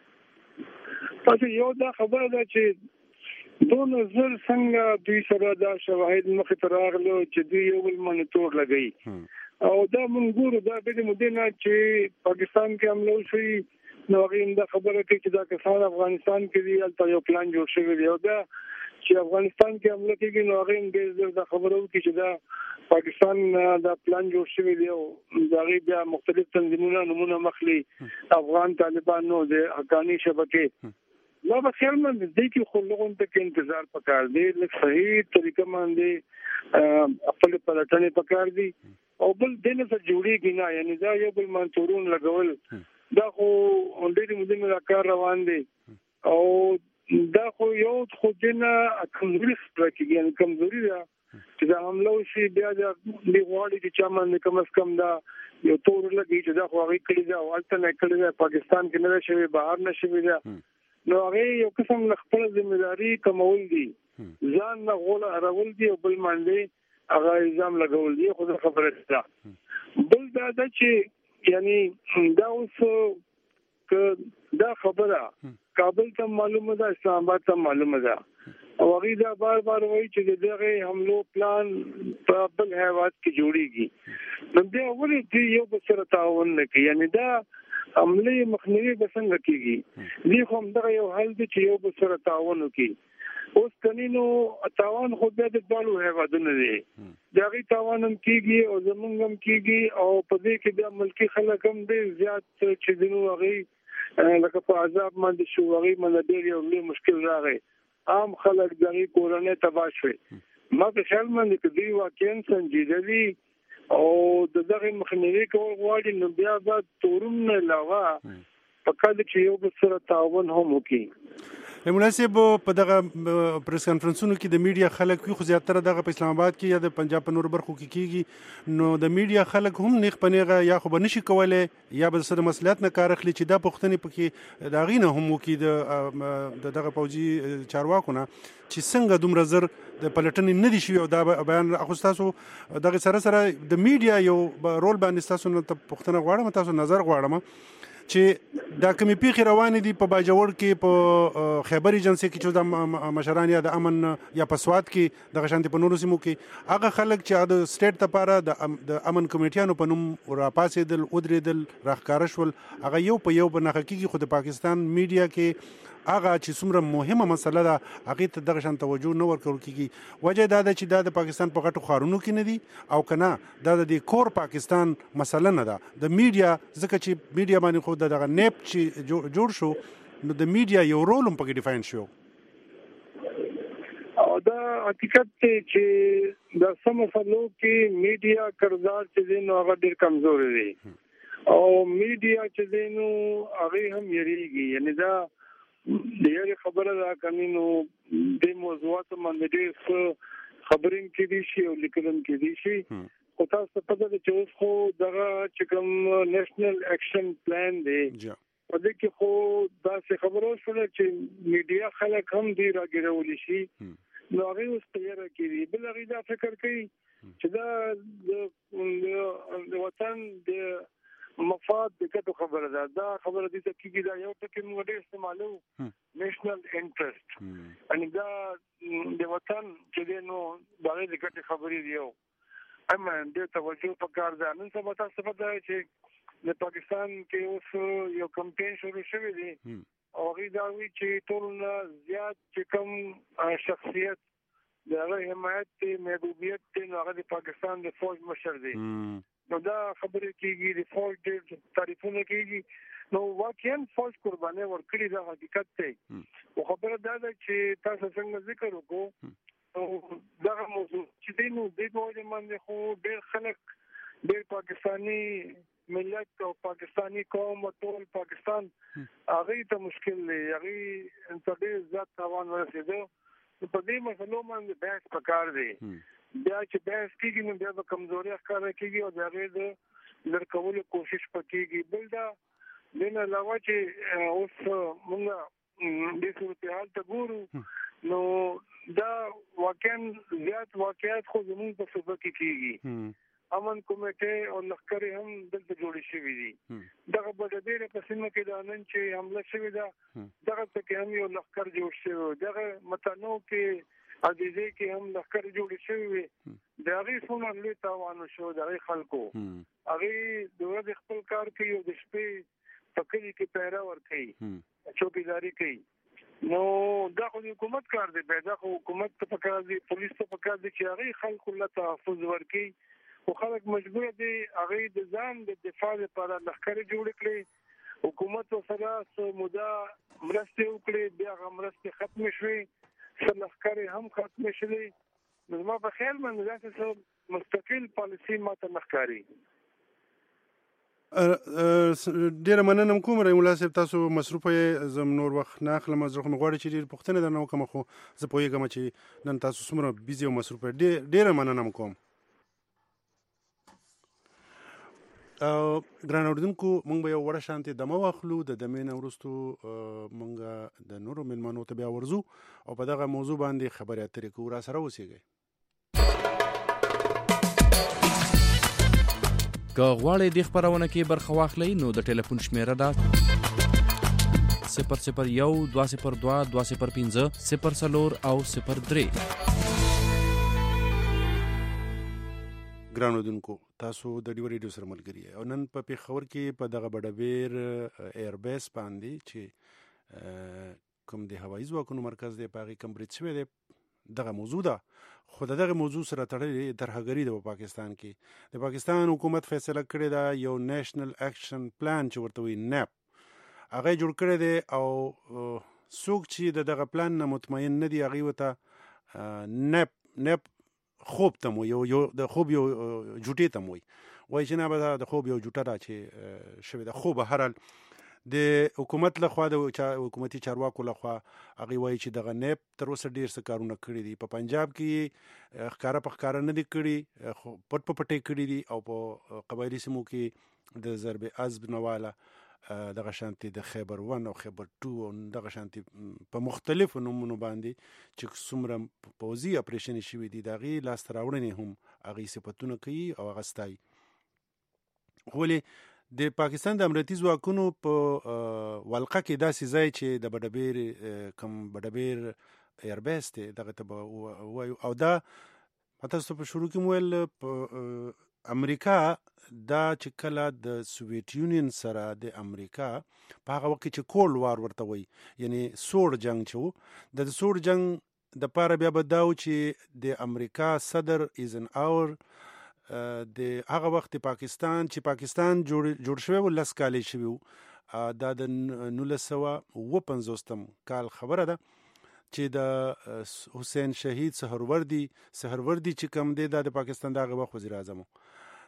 تاسو یو دا خبره ده چې دو نظر څنګه دوی سره دا شواهد مخې ته راغلو چې دوی یو بل باندې تور لګي او دا مونږ ګورو دا د مدینه چې پاکستان کې حمله وشي نو هغه دا خبره کوي چې دا کسان افغانستان کې دی البته یو پلان جوړ شوی دی او دا چې افغانستان کې حمله کوي نو هغه دا خبره کوي چې دا پاکستان دا پلان جوړ شوی دی او دا غي بیا مختلف تنظیمونه نمونه مخلي افغان طالبان نو د حقانی شبکه نو په خیال باندې د دې خو لغون ته انتظار پکار دی لکه صحیح طریقه باندې خپل پلټنې پکار دي او بل دنه څه جوړیږي نه یعنی دا یو بل منتورون لګول دا خو اونډې مدینه کار روان دي او دا خو یو خو دنه کمزوري سترګي یعنی کمزوري ده چې دا حمله شي بیا د غواړي چې چا باندې کم از کم دا یو تور لګي چې دا خو هغه کړی دا والته نه کړی دا پاکستان کې نه شوی بهر نه شوی دا نو هغه یو قسم خپل ځمېداري کومول دي ځان نه غول راول دي او بل باندې هغه الزام لګول دي خو خبره ده بل دا چې یعنی دا اوس دا خبره کابل ته معلومه ده اسلام آباد ته معلومه ده او هغه دا بار بار وایي چې دغه حملو پلان په بل هیواد کې جوړیږي نو بیا ولې دی یو بسره تعاون نه کوي یعنی دا عملی مخنیوي بسنګ کیږي دی خو همدغه یو حل دی چې یو بسره تعاون وکړي اوس کنينو تعاون خو به د ډالو هیوادونه دي دغه تعاون هم کیږي او زمونږ هم کیږي او په دې کې د ملکی خلک هم دي زیات چې دینو هغه لکه په عذاب باندې شو هغه باندې ډېر یو لوی مشکل راغی عام خلک دغه کورونه تباہ شوي ما په خیال باندې کې دی واقعا سنجیده دي او دغه مخنیوي کول غواړي نو بیا د تورم نه علاوه پکې چې یو بل سره تعاون هم وکړي. مناسب په دغه پریس کانفرنسونو کې د میډیا خلک خو زیاتره دغه په اسلام آباد کې یا د پنجاب په نور برخو کې کیږي نو د میډیا خلک هم نیخ پنیغه یا خو بنشي کولای یا به سره مسلات نه کار اخلي چې دا پښتني پکې دا غینه هم وکي د دغه پوجي چارواکونه چې څنګه دومره زر د پلټنې نه دي شوی او دا بیان اخستاسو دغه سره سره د میډیا یو رول باندې تاسو نه پښتنه غواړم تاسو نظر غواړم چې دا کمی پیخي روان دي په باجوړ کې په خیبر ایجنسی کې چې د مشران یا د امن یا په سواد کې د غشانتي په نورو سیمو کې هغه خلک چې د سټیټ لپاره د امن کمیټیانو په نوم راپاسېدل ودرېدل راخکارشول هغه یو په یو په نخکیږي خو د پاکستان میډیا کې هغه چې څومره مهمه مسله ده هغه ته دغه شان توجه نه ورکول کیږي وجه دا ده چې دا د پاکستان په غټو خارونو کې نه دي او کنه دا د کور پاکستان مسله نه ده د میډیا ځکه چې میډیا باندې خو دغه نیپ چې جوړ شو نو د میډیا یو رول هم پکې ډیفاین شو او دا حقیقت چې د سم مسلو کې میډیا کردار چې نو هغه ډیر کمزور دی او میډیا چې دینو هغه هم یریږي، یعنی دا ډېر خبره ده کمینو د موضوعات باندې ډېر خبرین کې دي شي او لیکلم کې دي شي. خو تاسو په دې چې اوس خو دغه چې کوم نېشنل اکشن پلان دی په دې کې خو دا څه خبرو شوه چې میډیا خلک هم دی راګرول شي، نو هغه اوس تیار کړي. بل هغه دا فکر کوي چې دا د وطن د مفاد د کتو خبره ده. دا خبره دي چې کیږي دا یو ټکی موږ ډېر استعمالو نېشنل انټرست، ان دا د وطن چې نو دا د کتو خبرې دی. یو اما د توجه په کار ده. نن سبا تاسو په دې چې د پاکستان کې اوس یو کمپاین شروع شوی دی او هغه دا وی چې ټول زیات چې کوم شخصیت د حمایت محبوبیت نو هغه د پاکستان د فوج مشر دی. نو دا خبرې کېږي د فوج د تعریفونه کېږي، نو واقعا فوج قرباني ورکړي دا حقیقت دی. او خبره دا ده چې تاسو څنګه ذکر وکړو او دا موضوع چې دی نو د دوی باندې خو ډېر خلک ډېر پاکستانی ملت او پاکستانی قوم او ټول پاکستان هغه ته مشکل دی، هغه انتظار ذات توان ورسېده. په دې مسلو باندې بحث پکار دی. بیا چې بحث کېږي نو بیا به کمزوري ښکاره کېږي او د هغې د لر کولو کوشش به کېږي. بل دا دې نه علاوه چې اوس موږ دې صورتحال ته ګورو نو دا واقعا زیات واقعات خو زموږ په صوبه کې کېږي. امن کمیټې او لښکرې هم دلته جوړې شوي دي. دغه په ډېره په سیمه کې دا نن چې حمله شوې ده دغه پکې هم یو لښکر جوړ شوی، دغه متنوع کې عزیزي کې هم لښکر جوړ شوی وي. د هغې څومره لوی تاوان شو د هغې خلکو، هغې د ورځې خپل کار کوي او د شپې په کلي کې پیره ورکوي، چوکیداري کوي. نو دا خو د حکومت کار دی، دا خو حکومت ته پکار دی، پولیس ته پکار دی چې هغې خلکو له تحفظ ورکوي. خو خلک مجبور دي هغې د ځان د دفاع لپاره لښکرې جوړې کړي، حکومت ورسره څه موده مرستې وکړي، بیا هغه مرستې ختمې شوې، څه لښکرې هم ختمې شوې. نو زما په خیال باندې داسې څه مستقل پالیسي ماته نه ښکاري. ډیره مننه کوم رحیم الله صاحب، تاسو مصروفه یې، زم نور وخت نه اخلم. زه خو مې غواړم چې ډېر پوښتنې درنه وکړم، خو زه پوهېږم چې نن تاسو څومره بیزي او مصروفه یې. ډیره مننه کوم. ګران اورېدونکو، موږ به یو وړه شانتې دمه واخلو، د دمې نه وروستو موږ د نورو مېلمنو ته بیا ورځو او په دغه موضوع باندې خبرې اترې کوو. راسره اوسېږئ. که غواړئ دې خپرونه کې برخه واخلئ نو د ټلیفون شمیره ده صفر صفر یو دوه صفر دوه دوه صفر پنځه صفر څلور او صفر درې. ګران اورېدونکو، تاسو د ډیو ریډیو سره ملګري او نن په پېښور کې په دغه بډبیر ایربیس باندې چې کوم د هوایي ځواکونو مرکز دی په هغې کوم برید شوی دی دغه موضوع ده. خو د دغه موضوع سره تړلې ترهګري ده په پاکستان کې. د پاکستان حکومت فیصله کړې ده یو نیشنل اکشن پلان چې ورته وایي نیپ هغه جوړ کړی دی او څوک چې د دغه پلان نه مطمئن نه دي هغوی ورته نیپ نیپ خوب ته مو یو یو د خوب یو جوټې ته مو وایي چې نه به د خوب یو جوټه ده چې شوې ده. خو به هر حال د حکومت لخوا د حکومتي چارواکو لخوا هغوی وایي چې دغه نیپ تر اوسه ډېر څه کارونه کړي دي. په پنجاب کې ښکاره په ښکاره نه دي کړي، خو پټ په پټې کړي دي او په قبایلي سیمو کې د ضرب عضب نه واله دغه شانتي د خیبر ون او خیبر ټو او دغه شانتي په مختلفو نومونو باندې چې څومره پوځي اپریشنې شوي دي د هغې لاسته راوړنې هم هغوی صفتونه کوي او هغه ستایي. ولې د پاکستان د امنیتي ځواکونو په ولقه کې داسې ځای چې د بډبیر کوم بډبیر ایربیس دی دغه ته به ووایو او دا تاسو په شروع کې مو ویل په امریکا دا چې کله د سوویت یونین سره د امریکا په هغه وخت کې چې کولډ وار ورته وایي یعنی سوړ جنګ چې و د سوړ جنګ دپاره بیا به دا و چې د امریکا صدر ایزنهاور د هغه وخت پاکستان چې پاکستان جوړ جوړ شوی و لس کالې شوي و دا د نولس سوه اوه پنځوستم کال خبره ده چې د حسین شهید سهروردي سهروردي چې کوم دی دا د پاکستان د هغه وخت وزیر اعظم و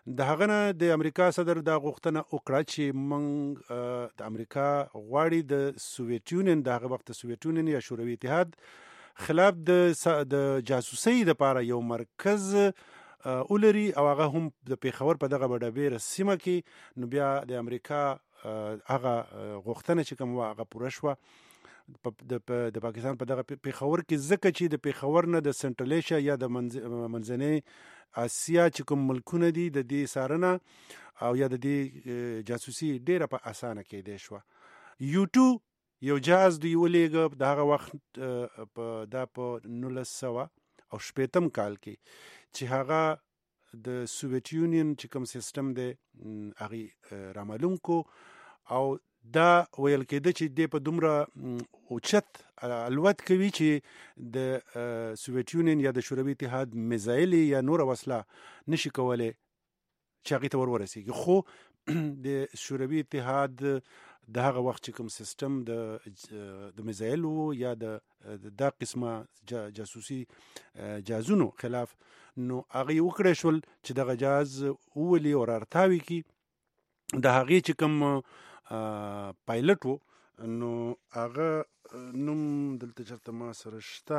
د هغه نه د امریکا صدر دا غوښتنه وکړه چې موږ د امریکا غواړي د سوویت یونین د هغه وخت سوویت یونین یا شوروي اتحاد خلاف د د جاسوسۍ لپاره یو مرکز ولري او هغه هم د پیښور په دغه بډابېره سیمه کې. نو بیا د امریکا هغه غوښتنه چې کوم هغه پوره شوه د پاکستان په دغه پیښور کې، ځکه چې د پیښور نه د سنټرل ایشیا یا د منځنۍ اسیا چې کوم ملکونه دي د دې څارنه او یا د دې جاسوسي ډیره په اسانه کېدی شوه. یوټو یو جهاز دوی ولېږه د هغه وخت په دا په نولس سوه او شپېتم کال کې چې هغه د سوویت یونین چې کوم سیستم دی هغې رامعلوم کو او دا ویل کېده چې دی په دومره اوچت الوت کوي چې د سوویت یونین یا د شوروي اتحاد میزایل یا نوره وسله نشي کولی چې هغې ته ور ورسېږي. خو د شوروي اتحاد د هغه وخت چې کوم سیستم د د میزایلو یا د دا قسمه جاسوسي جهازونو خلاف، نو هغې وکړی شول چې دغه جهاز وولي او رارتاوي کړي. د هغې چې کوم پایلټ و نو هغه نوم دلته چېرته ما سره شته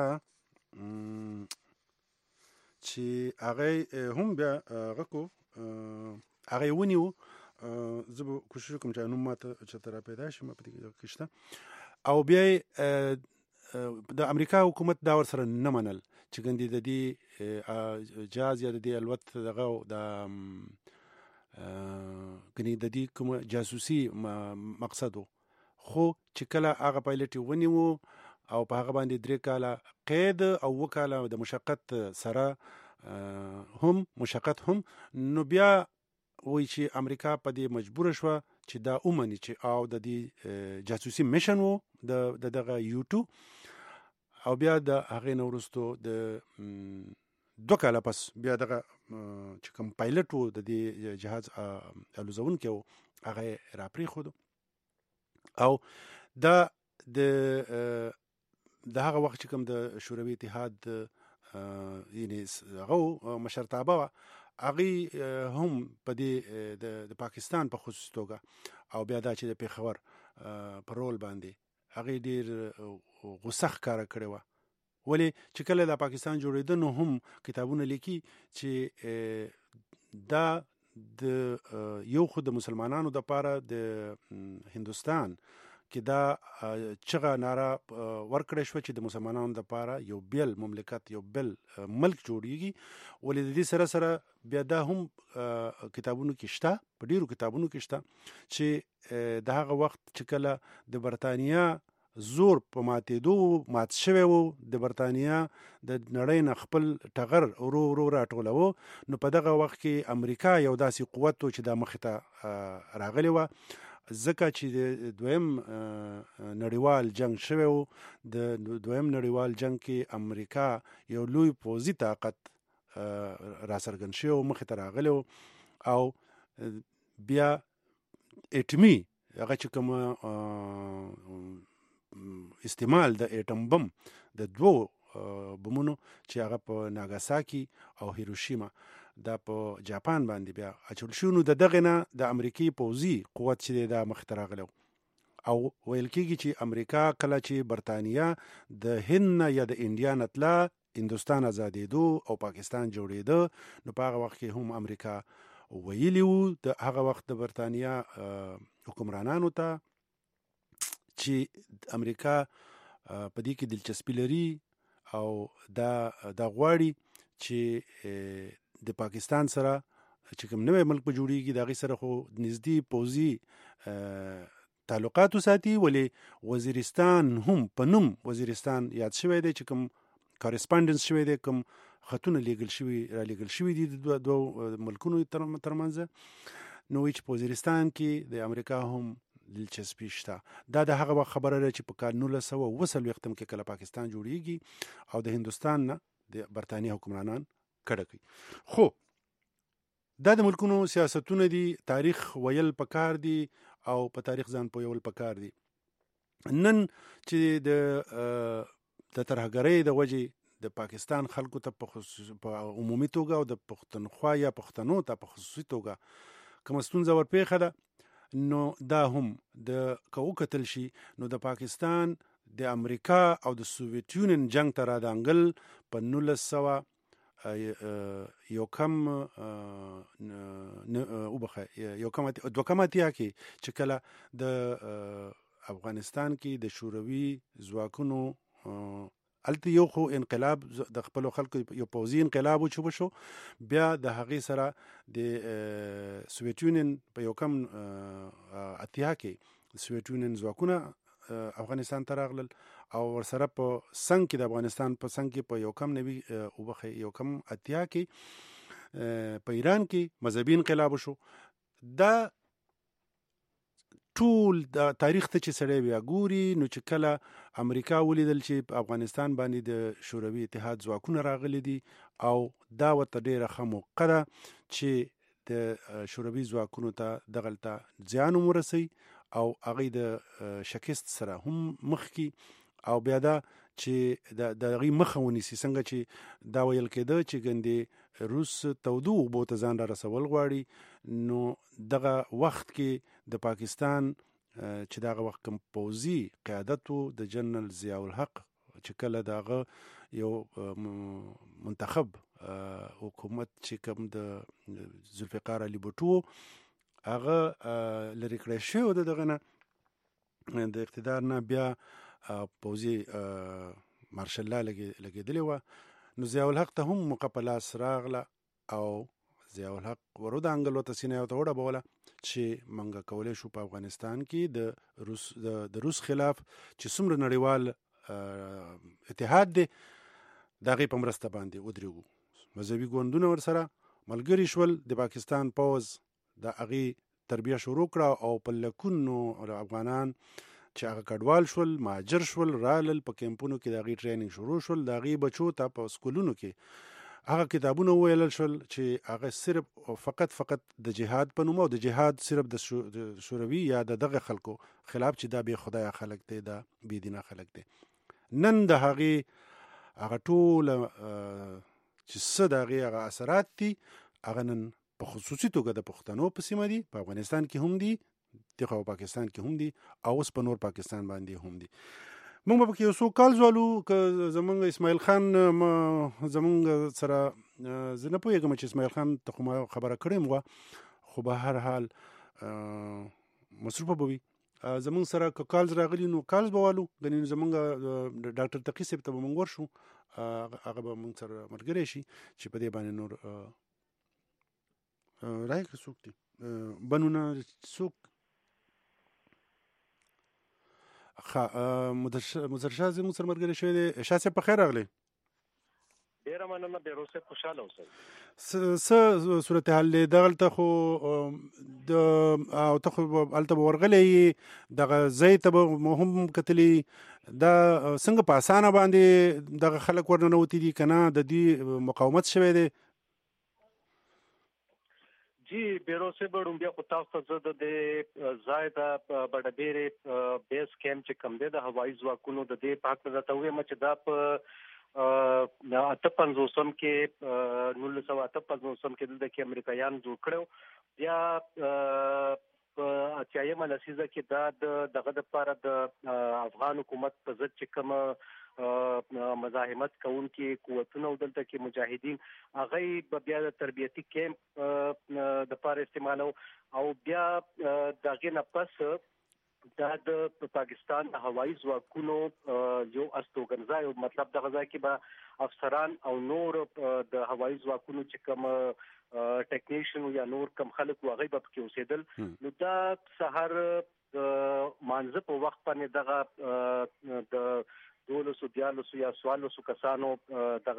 چې هغه هم بیا هغه کو هغه یې ونیو. زه به کوشش وکړم چې نوم ما ته چېرته را پیدا شي، ما په دې کې شته. او بیا یې د امریکا حکومت دا ورسره نه منل چې ګندې د دې جهاز یا د دې الوت دغه د کني د دې کوم جاسوسي مقصد و. خو چې کله هغه پایلټ یې ونیو او په هغه باندې درې کاله قید او اووه کاله د مشقت سره هم مشقت هم نو بیا وایي چې امریکا په دې مجبوره شوه چې دا ومني چې او د دې جاسوسي میشن و د دغه یوټو. او بیا د هغې نه وروستو د دو کاله پس بیا دغه چې کوم پایلټ و د دې جهاز الوزونکی و هغه یې راپرېښودو. او دا د د هغه وخت چې کوم د شوروي اتحاد یعنی هغه مشرتابه وه هغې هم په دې د پاکستان په خصوصي توګه او بیا دا چې د پیښور په رول باندې هغې ډېر غوسه ښکاره کړې وه. ولې چې کله د پاکستان جوړېده نو هم کتابونه لیکي چې دا د یو خو د مسلمانانو دپاره د هندوستان کې دا چغه ناره ورکړی شوه چې د مسلمانانو دپاره یو بیل مملکت یو بیل ملک جوړیږي. ولې د دې سره سره بیا دا هم کتابونو کې شته، په ډېرو کتابونو کې شته چې د هغه وخت چې کله د برطانیا زور په ماتېدو مات شوی و، د برطانیا د نړۍ نه خپل ټغر ورو ورو راټولوه، نو په دغه وخت کې امریکا یو داسې قوت و چې دا مخې ته راغلی وه. ځکه چې د دویم نړیوال جنگ شوی و، د دویم نړیوال جنگ کې امریکا یو لوی پوځي طاقت راڅرګند شوی و، مخې ته راغلی و. او بیا اټمي هغه چې کوم استعمال د اټم بم د دوو بمونو چې هغه په ناګاساکي او هیروشیما دا په جاپان باندې بیا اچول شو، نو د دغه نه د امریکایي پوځي قوت چې دا مخې ته راغلی او ویل کېږي چې امریکا کله چې برطانیا د هند نه یا د انډیا نه تله هندوستان ازادېدو او پاکستان جوړېده، نو په هغه وخت کې هم امریکا ویلي وو د هغه وخت د برطانیا حکمرانانو ته چې امریکا په دې کې دلچسپي لري او دا دا غواړي چې د پاکستان سره چې کوم نوی ملک به جوړیږي د هغې سره خو نږدې پوځي تعلقات وساتي. ولې وزیرستان هم په نوم وزیرستان یاد شوی دی چې کوم کارسپانډنس شوی دی، کوم خطونه لیږل شوي را لیږل شوي دي د دوو ملکونو ترمنځ، نو وایي چې په وزیرستان کې د امریکا هم دلچسپي شته. دا د هغه وخت خبره ده چې په کال نولس سوه اووه څلوېښتم کې کله پاکستان جوړیږي او د هندوستان نه د برطانیې حکمرانان کډه کوي. خو دا د ملکونو سیاستونه دي، تاریخ ویل پکار دي او په تاریخ ځان پوهول پکار دي. نن چې د د ترهګرۍ د وجې د پاکستان خلکو ته په خصوص په عمومي توګه او د پښتونخوا یا پښتنو ته په خصوصي توګه کوم ستونزه ورپېښه ده، نو دا هم د که وکتل شي نو د پاکستان د امریکا او د سوویت یونین جنگ ته رادانګل په نولس سوه یو کم وبخه یو کم دوه کم اتیا کې چې کله د افغانستان کې د شوروي ځواکونو هلته یو خو انقلاب د خپلو خلکو یو پوځي انقلاب چې وشو، بیا د هغې سره د سوویت یونین په یو کم اتیا کې د سوویت یونین ځواکونه افغانستان ته راغلل او ورسره په څنګ کې د افغانستان په څنګ کې په یو کم نوي وبخه یو کم اتیا کې په ایران کې مذهبي انقلاب وشو. دا ټول د تاریخ ته چې سړی بیا ګوري نو چې کله امریکا ولیدل چې په افغانستان باندې د شوروي اتحاد ځواکونه راغلي دي او دا ورته ډېره ښه موقع ده چې د شوروي ځواکونو ته دغلته زیان ورسوي او هغوی د شکست سره هم مخ کی او بیا دا چې د هغې مخه ونیسي، څنګه چې دا ویل کېده چې ګندې روس تودو اوبو ته ځان را رسول غواړي، نو دغه وخت کې د پاکستان چې دغه وخت کوم پوځي قیادت و د جنرال ضیاء الحق چې کله دغه یو منتخب حکومت چې کوم د ذوالفقار علي بوټو هغه لرې کړی شوی و د دغه نه د اقتدار نه، بیا پوځي مارشل لا لګېدلې وه، نو ضیاء الحق ته هم موقع په لاس راغله او ضیاء الحق ورودانګل ورته سینه ورته وډبوله چې موږ کولی شو په افغانستان کې د روس د روس خلاف چې څومره نړیوال اتحاد دی د هغې په مرسته باندې ودرېږو. مذهبي ګوندونه ورسره ملګري شول، د پاکستان پوځ د هغې تربیه شروع کړه او په لکونو افغانان چې هغه کډوال شول، مهاجر شول، رالل په کیمپونو کې د هغې ټریننګ شروع شول، د هغې بچو ته په سکولونو کې هغه کتابونه وویلل شول چې هغه صرف او فقط فقط د جهاد په نوم او د جهاد صرف د شوروي یا د دغه خلکو خلاف چې دا بې خدایه خلک دی، دا بې دینه خلک دی. نن د هغې هغه ټوله چې څه د هغې هغه اثرات دي هغه نن په خصوصي توګه د پښتنو په سیمه دي، په افغانستان کې هم دي، دغه پاکستان کې هم دي او اوس په نور پاکستان باندې هم دي. موږ به پکې یو څو کال ځوالو که زمونږ اسماعیل خان زمونږ سره زه نه پوهېږم چې اسماعیل خان ته خو ما خبره کړې وه، خو به هر حال مصروفه به وي. زمونږ سره که کالز راغلي نو کالز به والو، ګنې زمونږ ډاکټر تقي صاحب ته به مونږ ورشو، هغه به مونږ سره ملګری شي چې په دې باندې نور رایې که څوک دي بنونه څوک مظهر شاه زموږ سره ملګری شوی دی. شاه صاحب په خیر راغلی. ډېره مننه بیروز صاحب، خوشحاله اوسئ. څه صورتحال دی دغلته؟ خو د او ته خو هلته به ورغلی یې، دغه ځای ته به مو هم کتلي، دا څنګه په اسانه باندې دغه خلک ورننوتي دي که نه د دې مقاومت شوی دی؟ جی بیروز صاحب، ړومبیا خو تاسو ته زه د دې ځای د بډبیرې بیس کیمپ چې کوم دی د هوایي ځواکونو د دې په هکله درته ووایم چې دا په اته پنځوسم کې نولس سوه اته پنځوسم کې دلته کې امریکایان جوړ کړی، بیا په اتیایمه لسیزه کې دا د دغه دپاره د افغان حکومت په ضد چې کومه مزاحمت کوونکي قوتونه او دلته کې مجاهدین هغوی به بیا د تربیتي کیمپ دپاره استعمالو او بیا د هغې نه پس دا د پاکستان د هوایي ځواکونو یو استوګنځای، مطلب دغه ځای کې به افسران او نور د هوایي ځواکونو چې کوم ټیکنیشن یا نور کم خلک و هغوی به پکې اوسېدل. نو دا سهار د مانځه په وخت باندې دغه د دولسو دیارلسو یا څوارلسو کسانو دغه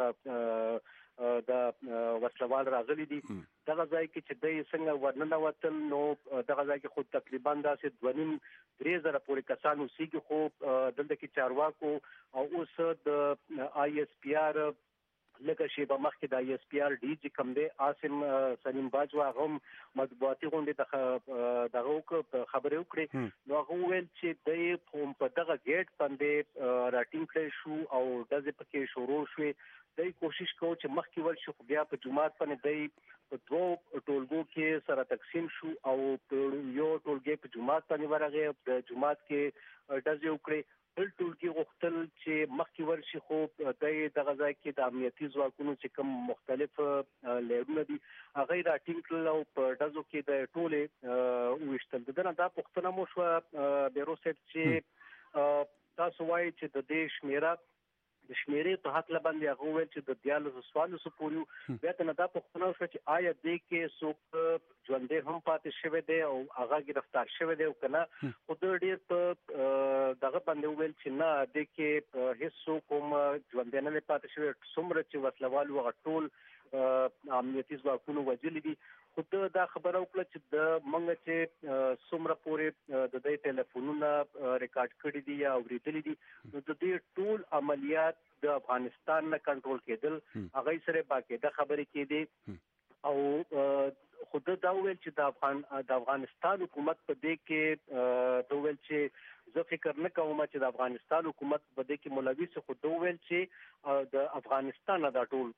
د وسلوال راغلي دي. دغه ځای کې چې دی څنګه ورننوتل نو دغه ځای کې خو تقریبا داسې دوه نیم درې زره پورې کسان اوسېږي، خو دلته کې چارواکو او اوس د آی اس پی آر لکه شیبه مخکې د ای اس پی آر ډي چې کوم دی عاصم سلیم باجوا هم مطبوعاتي غونډې ته دغه خبرې وکړې نو هغه وویل چې د په دغه گیټ باندې راټینګ کړی شو او ډزې پکې شروع شوې دی کوشش کوو چې مخکې ورشو خو بیا په جماعت باندې دی په دوو ټولګو کې سره تقسیم شو او یو ټولګي په جماعت باندې ورغی د جماعت کې ډزې وکړې بل ټولګي غوښتل چې مخکې ورشي خو دی دغه ځای کې د امنیتي ځواکونو چې کوم مختلف لیډونه دي هغه یې راټینګ کړل او په ډزو کې د ټولې وویشتل د ده نه دا پوښتنه مو شوه بیرو صاحب چې تاسو وایئ چې د دې شمېره د شمیرې په حق باندې هغه ویل چې د دیالوس سوالو پورې بیا ته نه دا پوښتنه وشوه چې آیا دې کې څوک ژوندی هم پاتې شوی دی او هغه گرفتار شوی دی او که نه خو ده ډېر په دغه باندې وویل چې نه دې کې هېڅ څوک هم ژوندی نه دی پاتې شوی څومره چې وسلوالو هغه ټول امنیتي ځواکونو وژلي دي خو ده دا خبره وکړه چې د موږ چې څومره پورې د دې ټلیفونونه ریکارډ کړي دي یا اورېدلي دي نو د دې ټول عملیات د افغانستان نه کنټرول کېدل هغه سره باقاعده خبرې کېدې او خو دا ویل چې د افغان د افغانستان حکومت په دې کې دا ویل چې زه فکر نه کوم چې د افغانستان حکومت په دې کې ملوث خو دا ویل چې د افغانستان دا ټول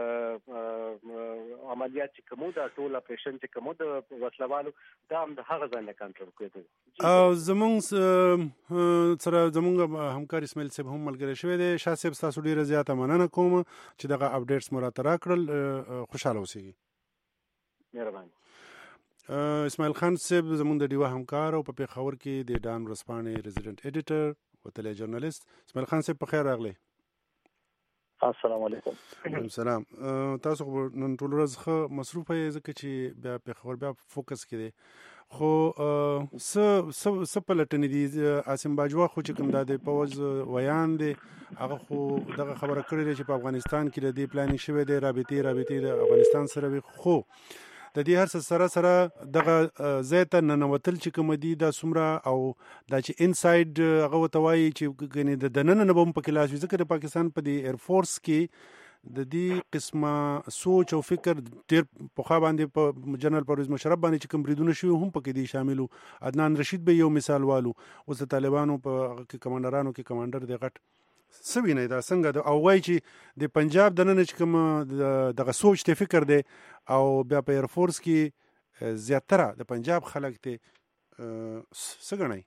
عملیات چې کوم دا ټول اپریشن چې کوم د وسلوالو دا هم د هغه ځای نه کنټرول کېدل او زمونږ سره زمونږ همکار اسماعیل صاحب هم ملګری شوی دی شاه صاحب تاسو ډیره زیاته مننه کوم چې دغه اپډیټس مو راته راکړل خوشاله اوسئ مهرباني اسماعیل خان صاحب زمونږ د ډیوا همکار او په پیښور کې د ډان ورځپاڼې ریزیډنټ ایډیټر وتلی جرنالست اسماعیل خان صاحب په خیر راغلی السلام علیکم وعلیکم السلام تاسو نن ټول ورځ ښه مصروفه یې ځکه چې بیا پیښور بیا فوکس کې دی خو څه څه پلټنې دي عاصم باجوا خو چې کوم د پوز ویان دی هغه خو دغه خبره کړې ده چې په افغانستان کې د دې پلانینګ شوی دی رابطې رابطې د افغانستان سره وي خو د دې هر څه سره سره دغه ځای ته ننوتل چې کوم دي دا څومره او دا چې انساید هغه ورته وایي چې ګنې د دننه نه به هم پکې لاس وي ځکه د پاکستان په دې ایرفورس کې د دې قسمه سوچ او فکر ډېر پخوا باندې په جنرال پرویز مشرف باندې چې کوم بریدونه شوي هم پکې دي شامل وو عدنان رشید به یو مثال والو اوس د طالبانو په کې کمانډرانو کې کمانډر دی غټ څه وینئ دا څنګه د او وایي چې د پنجاب دننه چې کوم دغه سوچ ته فکر دی او بیا په ایرفورس کې زیاتره د پنجاب خلک دی څه ګڼئ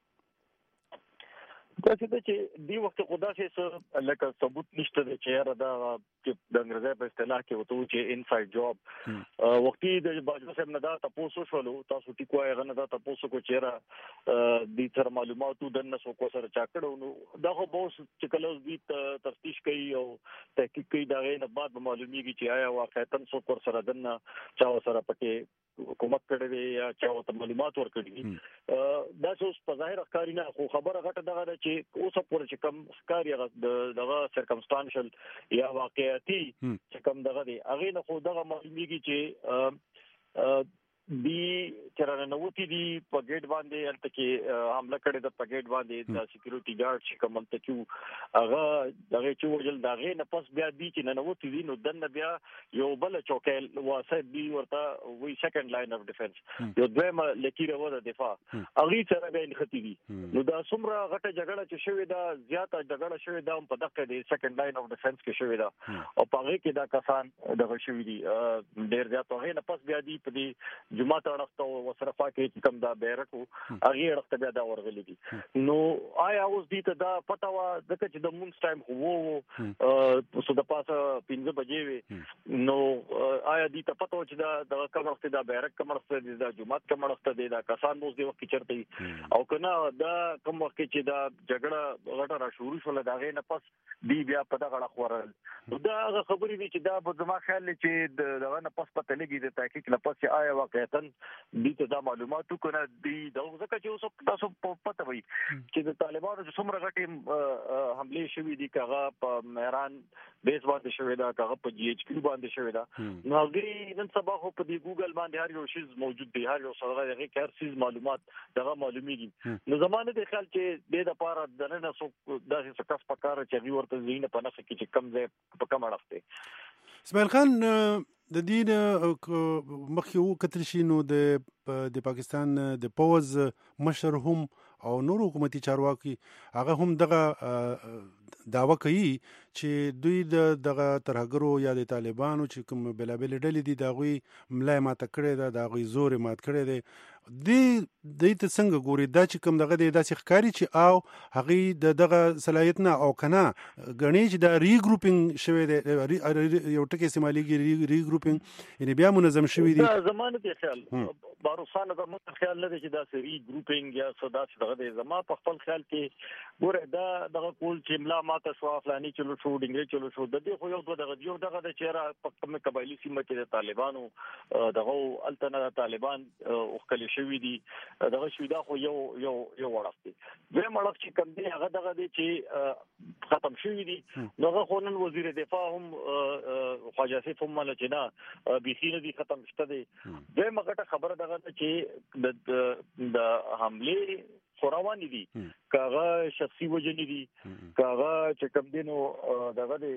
دا چې چې دی وخت خدا سے لکه ثبوت نشته دی چې یاره دا د انګریزي په اصطلاح کې وته چې انساید جاب وختي د باجوا صاحب نه دا تاسو شولو تاسو ټیکو یې غنه دا تاسو کو چیرې د تر معلوماتو د نسو کو سره چا کړو نو دا خو بوس چې کله دې تفتیش کوي او تحقیق کوي دا غي نه بعد معلومیږي چې آیا واقعا څو کور سره دنه چا سره پټي حکومت کړی یا چا ته معلومات ورکړي دا څه په ظاهر ښکاری نه خو خبره غټه دغه چې اوسه پورې چې کم ښکاری دغه سرکمسټانشل یا واقعیتي چې کم دغه دی هغه نه خو دغه معلومیږي چې دی چرانه نوتی دی په گیټ باندې الته کې حمله کړې د په گیټ باندې د سکیورټي ګارد چې کوم ته کیو هغه دغه چې وجل دغه نه پس بیا دی چې نه نوتی دی نو دنه بیا یو بل چوکل واسه دی ورته وی سیکنډ لاین اف ډیفنس یو دویمه لکیره و د دفاع هغه سره به انختی دي نو دا څومره غټه جګړه چې شوې ده زیاته جګړه شوې ده په دغه دی سیکنډ لاین اف ډیفنس کې شوې ده او په هغه کې دا کسان دغه شوې دي ډېر زیات هغه نه پس بیا دی په دې جماعت اړخته وسرفا کې کوم دا بیرټو هغه اړخته بیا دا ورغلي دي نو آیا اوس دې ته دا پتا و ځکه چې د مونږ ټایم وو سو د پاسه پنځه بجې وي نو آیا دې ته پتا و چې دا د کوم وخت دا بیرټ کوم وخت دی دا جماعت کوم وخت دی دا کسان اوس دی وخت چرته او کنه دا کوم وخت چې دا جګړه غټه را شروع شول دا غي نه پس دی بیا پتا غړ خورل نو دا خبرې دي چې دا په زما خیال چې دغه نه پس پته لګي د تحقیق نه پس آیا واقعا نهایتاً دې ته دا معلومات وکړه دی دا ځکه چې اوس تاسو پته وي چې د طالبانو چې څومره غټي حمله شوې دي کاغه په مهران بیس باندې شوې ده کاغه په جی ایچ کیو باندې شوې ده نو هغه نن سبا خو په دې ګوګل باندې هر یو شی موجود دی هر یو څه هغه هر څه معلومات دغه معلومیږي نو زمانه د خیال چې د لپاره د نن څو داسې څه کس پکاره چې وی ورته زینه په نفس کې چې کم ځای په کم اړخته اسماعیل خان د دین مخکې کتل شي نو د د پاکستان د پوز مشر هم او نور حکومتي چارواکي هغه هم دغه داوا کوي چې دوی د دغه ترهګرو یا د طالبانو چې کوم بلابل ډلې دي دا غوي ملای ماته کړی دا دا غوي زور مات کړی دی د دې ته څنګه ګوري دا چې کوم دغه د داسې ښکاری چې او هغه د دغه صلاحیت نه او کنه غنی چې دا ری ګروپینګ شوی دی یو ټکی استعمالي ری ګروپینګ یعنی بیا منظم شوی دی زمانه کې خیال باروسانه د مت خیال نه دی چې دا ری ګروپینګ یا صدا چې دغه د زما په خپل خیال کې ګوره دا دغه کول چې ملا ماته شو فلاني چلو شو ډنګري چلو شو د دې خو یو دغه یو دغه د چیرې په کومه قبایلی سیمه کې د طالبانو دغه التنه طالبان او خلک شوی دي دغه شوی دا خو یو یو یو ورسته زه مړک چې کوم دی هغه دغه دی چې ختم شوی دي نوغه خونن وزیر دفاع هم خواجه سیف هم مل چې نه بيخینه دي ختم شته دي زه مګه خبره دغه چې د د حمله خوراوانی دي کاغه شخصي وجنی دي کاغه چې کوم دینو دغه دی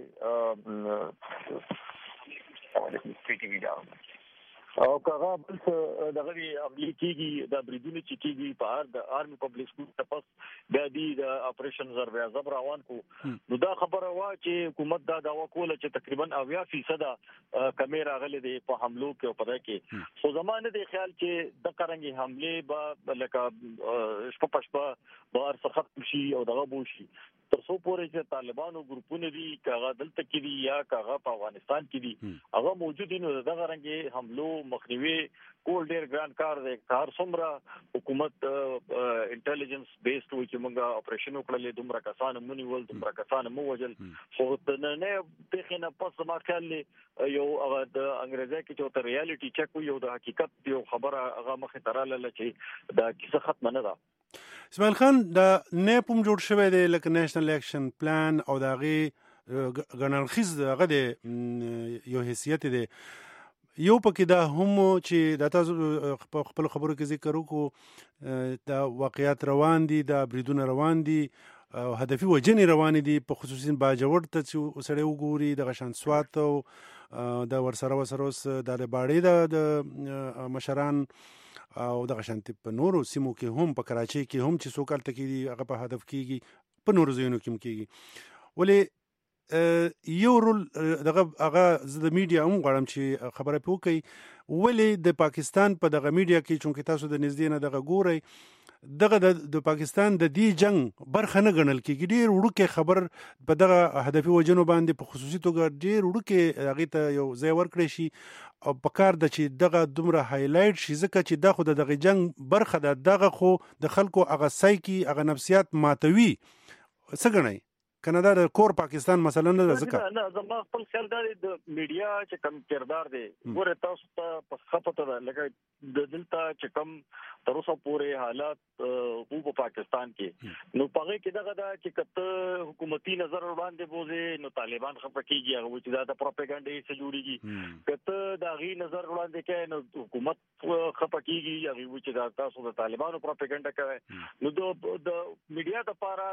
او کاغه بل څه دغه عملی کیږي د بریدونو چې کیږي په هر د آرمي پبلک سکول تپس د دې د اپریشن زربیا زبر روان کو نو دا خبره وا چې حکومت دا داوا کوله چې تقریبا اویا فیصد کمیرا غلې دي په حملو کې په دغه کې خو زمانه د خیال چې د قرنګي حمله به لکه شپه پښپا بهر څخه ختم شي او دغه بو شي تر څو پورې چې طالبانو ګروپونه دي کاغه دلته کې دي یا کاغه په افغانستان کې دي هغه موجود دي نو دغه رنګي حملو مخنیوي کول ډیر ګران کار دی کار څومره حکومت انټيليجنس بیسډ وي چې موږ اپریشن وکړل دومره کسان مونږ ول دومره کسان مو وجل خو نه نه تخنه پس ما کړل یو هغه د انګريزي کې چې ته ریالټي چک یو د حقیقت یو خبره هغه مخه تراله چې دا کیسه ختم نه ده اسماعیل خان د نیپوم جوړ شوی دی لکه نېشنل اکشن پلان او دغه غنرخیز دغه د یو حیثیت دی یو پکې دا هم چې د تاسو په خپل خبرو کې ذکر وکړو دا واقعیت روان دي دا بریدونه روان دي او هدفي وجنې روان دي په خصوصي باجوړ ته چې سړی وګوري د غشان سوات او د ورسره وسره د باړې د مشران او د غشانتي په نورو سیمو کې هم په کراچۍ کې هم چې سوکال تکي هغه په هدف کېږي په نورو ځایونو کې کېږي ولې یو رول دغه هغه د میډیا هم غواړم چې خبره پوکي ولې د پاکستان په دغه میډیا کې چونکه تاسو د نږدې نه دغه ګورئ دغه د پاکستان د دې جنگ برخه نه ګڼل کېږي ډېر وړوکې خبر په دغه هدفي وجنو باندې په خصوصي توګه ډېر وړوکې هغې ته یو ځای ورکړی شي او په کار ده چې دغه دومره هایلایټ شي ځکه چې دا خو د دغه جنگ برخه ده دغه خو د خلکو هغه سایکي هغه نفسیات ماتوي څه ګڼئ کنه دا د کور پاکستان مثلا نه ځکه نه زما خپل خیال دا د میډیا چې کم کردار دی ګوره تاسو ته په خپته ده لکه د دلته چې کم تر اوسه پورې حالات په پاکستان کې نو پغه کې دغه دا چې کته حکومتي نظر وړاندې بوزي نو طالبان خپکیږي هغه چې دا د پروپاګاندا یې جوړیږي کته دا غي نظر وړاندې کوي نو حکومت خپکیږي هغه چې دا تاسو د طالبانو پروپاګاندا کوي نو د میډیا د لپاره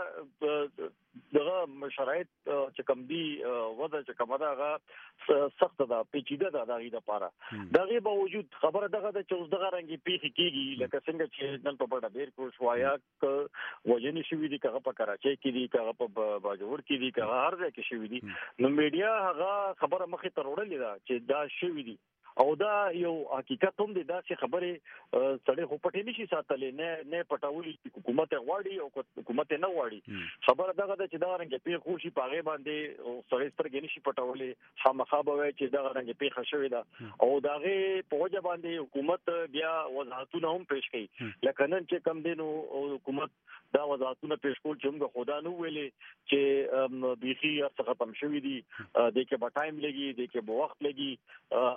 دغه دغه شرایط چې کوم دي وضع چې کومه ده سخت ده پیچیده ده دغه لپاره دغه باوجود خبره دغه د چې اوس دغه رنګي پیخي کیږي لکه څنګه چې نن په بڑا بیر کو شوایا ک وجنی شوی دي کغه په کراچۍ کې دي کغه په باجوړ کې دي کغه هر ځای کې شوی دي نو میډیا هغه خبره مخې ته وړلې ده چې دا شوی دي او دا یو حقیقت هم دی دا چې خبره سړی خو پټې نشي ساتلې نه نه پټولې حکومت غواړي او حکومت نه غواړي خبره دغه د چې دا رنګ په خوشي پاغه باندې سړی سترګې نشي پټولې خامخا به وي چې دا رنګ په خښوي دا او داغه په وجه باندې حکومت بیا وضاحتونه هم پیش کړي لکه نن چې کم دینو حکومت دا وضاحتونه پیش کول چې موږ خدا نو ویلې چې بيخي هر څه ختم شوی دي د کې به ټایم لګي د کې به وخت لګي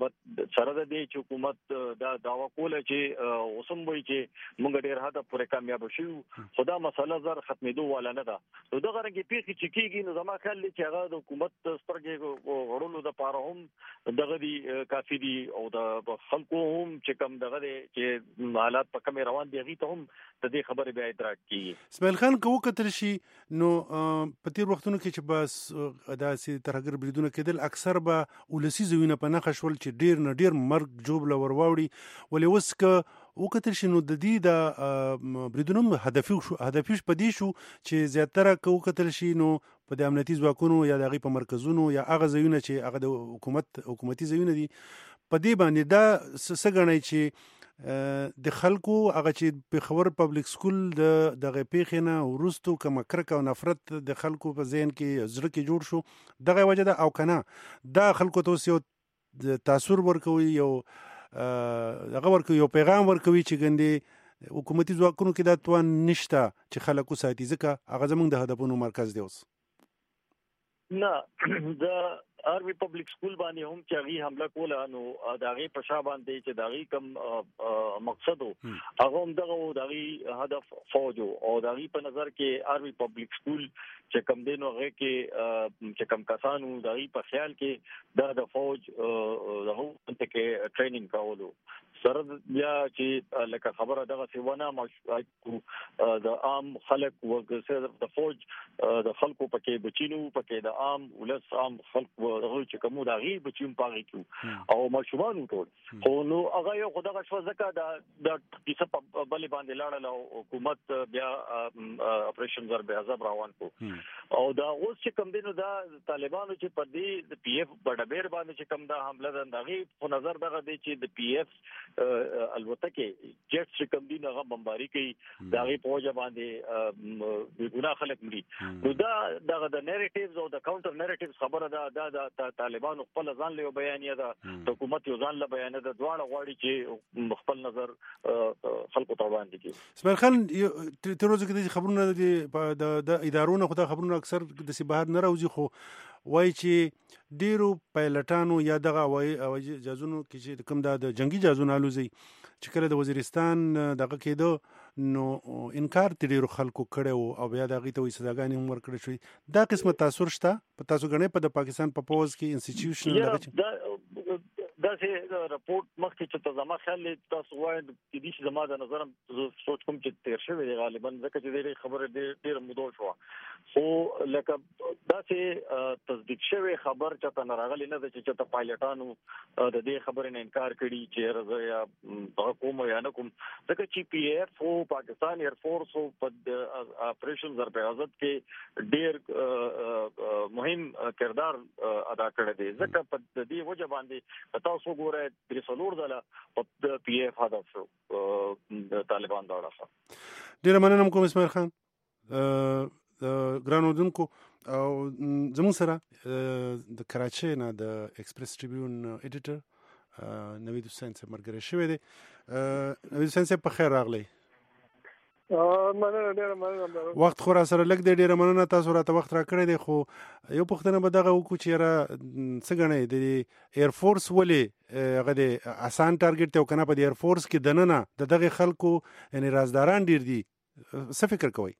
البته سره د دې چې حکومت دا داوا کوله چې اوسم وایي چې موږ ډېر هدف پورې کامیاب شو خدا مسله زر ختمېدو والا نه ده نو دغه رنګ پیښې چې کېږي نو زما خیال دی چې هغه د حکومت سترګې غړولو دپاره هم دغه دي کافي دي او د خلکو هم چې کوم دغه دی چې حالات په کمې روان دي هغې ته هم د دې خبرې بیا ادراک کېږي. اسماعیل خان که وکتل شي نو په تېر وختونو کې چې بس داسې ترهګر بریدونه کېدل اکثر به ولسي ځایونه په نښه شول چې ډېر نه ډېر مرګ جوبله ور واوړي ولې اوس که وکتل شي نو د دې د بریدونو هدفي شو هدفي په دې شو چې زیاتره که وکتل شي نو په د امنیتي ځواکونو یا د هغې په مرکزونو یا هغه ځایونه چې هغه د حکومت حکومتي ځایونه دي په دې باندې دا څه ګڼئ چې د خلکو هغه چې پېښور پبلیک سکول د دغه پیښې نه وروستو کومه کرکه او نفرت د خلکو په ذهن کې زړه کې جوړ شو دغه وجه ده او که نه دا خلکو ته اوس یو تاثر ورکوي یو هغه ورکوي یو پیغام ورکوي چې ګندې حکومتي ځواکونو کې دا توان نشته چې خلک وساتي ځکه هغه زموږ د هدفونو مرکز دی اوس نه د آرمي پبلک سکول باندې هم چې هغې حمله کوله نو د هغې په شا باندې چې د هغې کوم مقصد و هغه هم دغه و د هغې هدف فوج و او د هغې په نظر کې آرمي پبلک سکول چې کوم دی نو هغې کې چې کوم کسان وو د هغې په خیال کې دا د فوج د هغو کې ټریننګ کولو سره بیا چې لکه خبره دغسې ونه د عام خلک د فوج د خلکو پکې بچینو پکې د عام ولس عام خلک چې کومو د هغې بچي هم په هغې کې او ماشومان وو ټول خو نو هغه یو خو دغه شوه ځکه د کیسه په بلې باندې لاړل او حکومت بیا اپریشن ضرب عذاب روان کړو او دا اوس چې کوم دی نو دا طالبانو چې په دې د پی ایف بډبیر باندې چې کوم دا حمله ده د هغې په نظر دغه دی چې د پی ایف البته جیټ چې کوم دي هغه بمباري کوي د هغې په وجه باندې بېګناه خلک مري نو دا دغه د نیریټیوز او د کاونټر نیریټیوز خبره ده دا د طالبانو خپله ځان له یو بیانیه ده د حکومت یو ځان له بیانیه ده دواړه غواړي چې خپل نظر خلکو ته وړاندې کړي. اسماعیل خان تېر ورځو کې داسې خبرونه د ادارو نه خو دا خبرونه اکثر داسې بهر نه راوځي خو وایي چې ډیرو پایلټانو یا دغه هوایي جهازونو کې چې کوم دا د جنگي جهازونه الوزي چې کله د وزیرستان دغه کېده نو انکار ترې ډیرو خلکو کړی و او بیا د هغې ته وایي سزاګانې هم ورکړې شوې دا قسمه تاثر شته په تاسو ګڼئ په د پاکستان په پوځ کې انسټیټیوشن داسې رپورټ مخکې چې ته زما خیال دی تاسو وایئ کېدای شي زما د نظر زه سوچ کوم چې تېر شوی دی غالبا ځکه چې ډېرې خبرې ډېره موده شوه خو لکه داسې تصدیق شوی خبر چاته نه راغلی نه ده چې چاته پایلټانو د دې خبرې نه انکار کړي چې زه یا دغه کوم یا نه کوم ځکه چې پی ایف او پاکستان ایرفورس او په اپریشن ضرب عزت کې ډېر مهم کردار ادا کړی دی ځکه په دې وجه باندې تاسو ګورئ درې څلور ځله په پی ایف هدف شو د طالبان د اړخه. ډېره مننه کوم اسماعیل خان ګران اردوونکو او زموږ سره د کراچۍ نه د ایکسپریس ټریبیون ایډیټر نوید حسین صاحب ملګری شوی دی. نوید حسین صاحب په خیر راغلی. مننه ډېره مننه. وخت خو را سره لږ دی ډېره مننه تاسو راته وخت را کړی دی خو یو پوښتنه به دغه وکړو چې یاره څه ګڼئ د ایرفورس ولې هغه د اسان ټارګېټ دی او که نه په د ایرفورس کې دننه د دغې خلکو یعنې رازداران ډېر دي څه فکر کوئ؟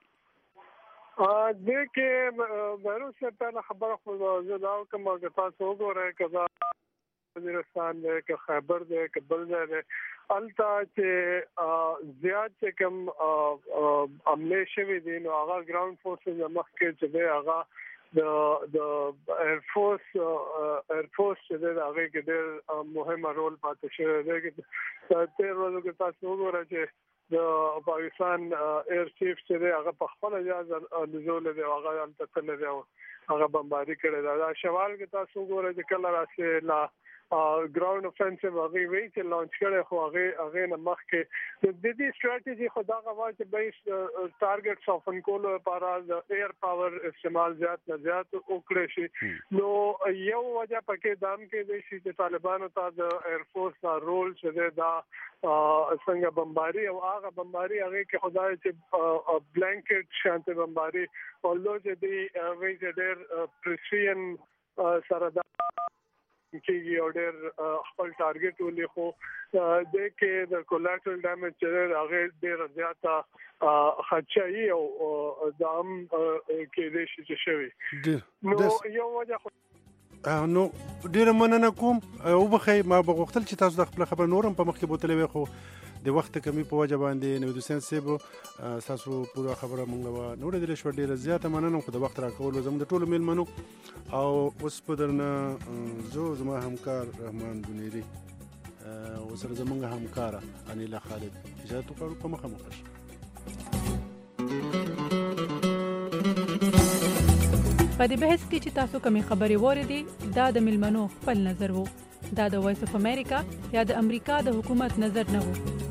دې کې بهروز صاحب ته خبره خو زه دا وکړم که تاسو وګورئ که دا وزیرستان دی که خیبر دی که بل ځای دی هلته چې زیات چې کوم حملې شوي دي نو هغه ګراوند فورسز نه مخکې چې دی هغه د د ایرفورس ایرفورس چې دی د هغې کې ډېر مهمه رول پاتې شوی دی. تېر ورځو کې تاسو وګورئ چې د پاکستان ایر چیف چې دی هغه په خپله جهاز لزولی دی او هغه هلته تللی دی او هغه بمباري کړې ده. دا شمال کې تاسو وګورئ چې کله راسې لا ګراوند افنسیو هغې وایي چې لانچ کړی خو هغې هغې نه مخکې د دې سټراټیجي خو دغه وه چې بیس ټارګټ سافن کولو لپاره د ایر پاور استعمال زیات نه زیات وکړی شي. نو یو وجه پکې دا هم کېدی شي چې طالبانو ته د ایرفورس دا رول چې دی دا څنګه بمباري او هغه بمباري هغې کې خدای چې بلانکټ شانتې بمباري اولدو چې دی وایي چې ډېر پریسیژن سره دا کېږي او ډېر خپل ټارګټ ولې خو د کې د کولاټرل ډیمیج چې هغه ډېر زیاته خدشي او د عام کې د شي شوی نو یو وجه نو ډېر مننه کوم او بخې ما بغوښتل چې تاسو د خپل خبر نورم په مخ کې بوتلې وي خو د وخت کمی په وجه باندې نو د سنسيبو تاسو پوره خبره مونږه نو د شو ډیره زیاته مننه خو د وخت راکول زموږ د ټولو میلمنو او اوس په درنه زو زما همکار رحمان بنيري او سره زموږ همکار انیلا خالد اجازه تو په مخه مخه په دې بحث کې چې تاسو کومې خبرې وریدي دا د میلمنو خپل نظر وو دا د وایس اف امریکا یا د امریکا د حکومت نظر نه وو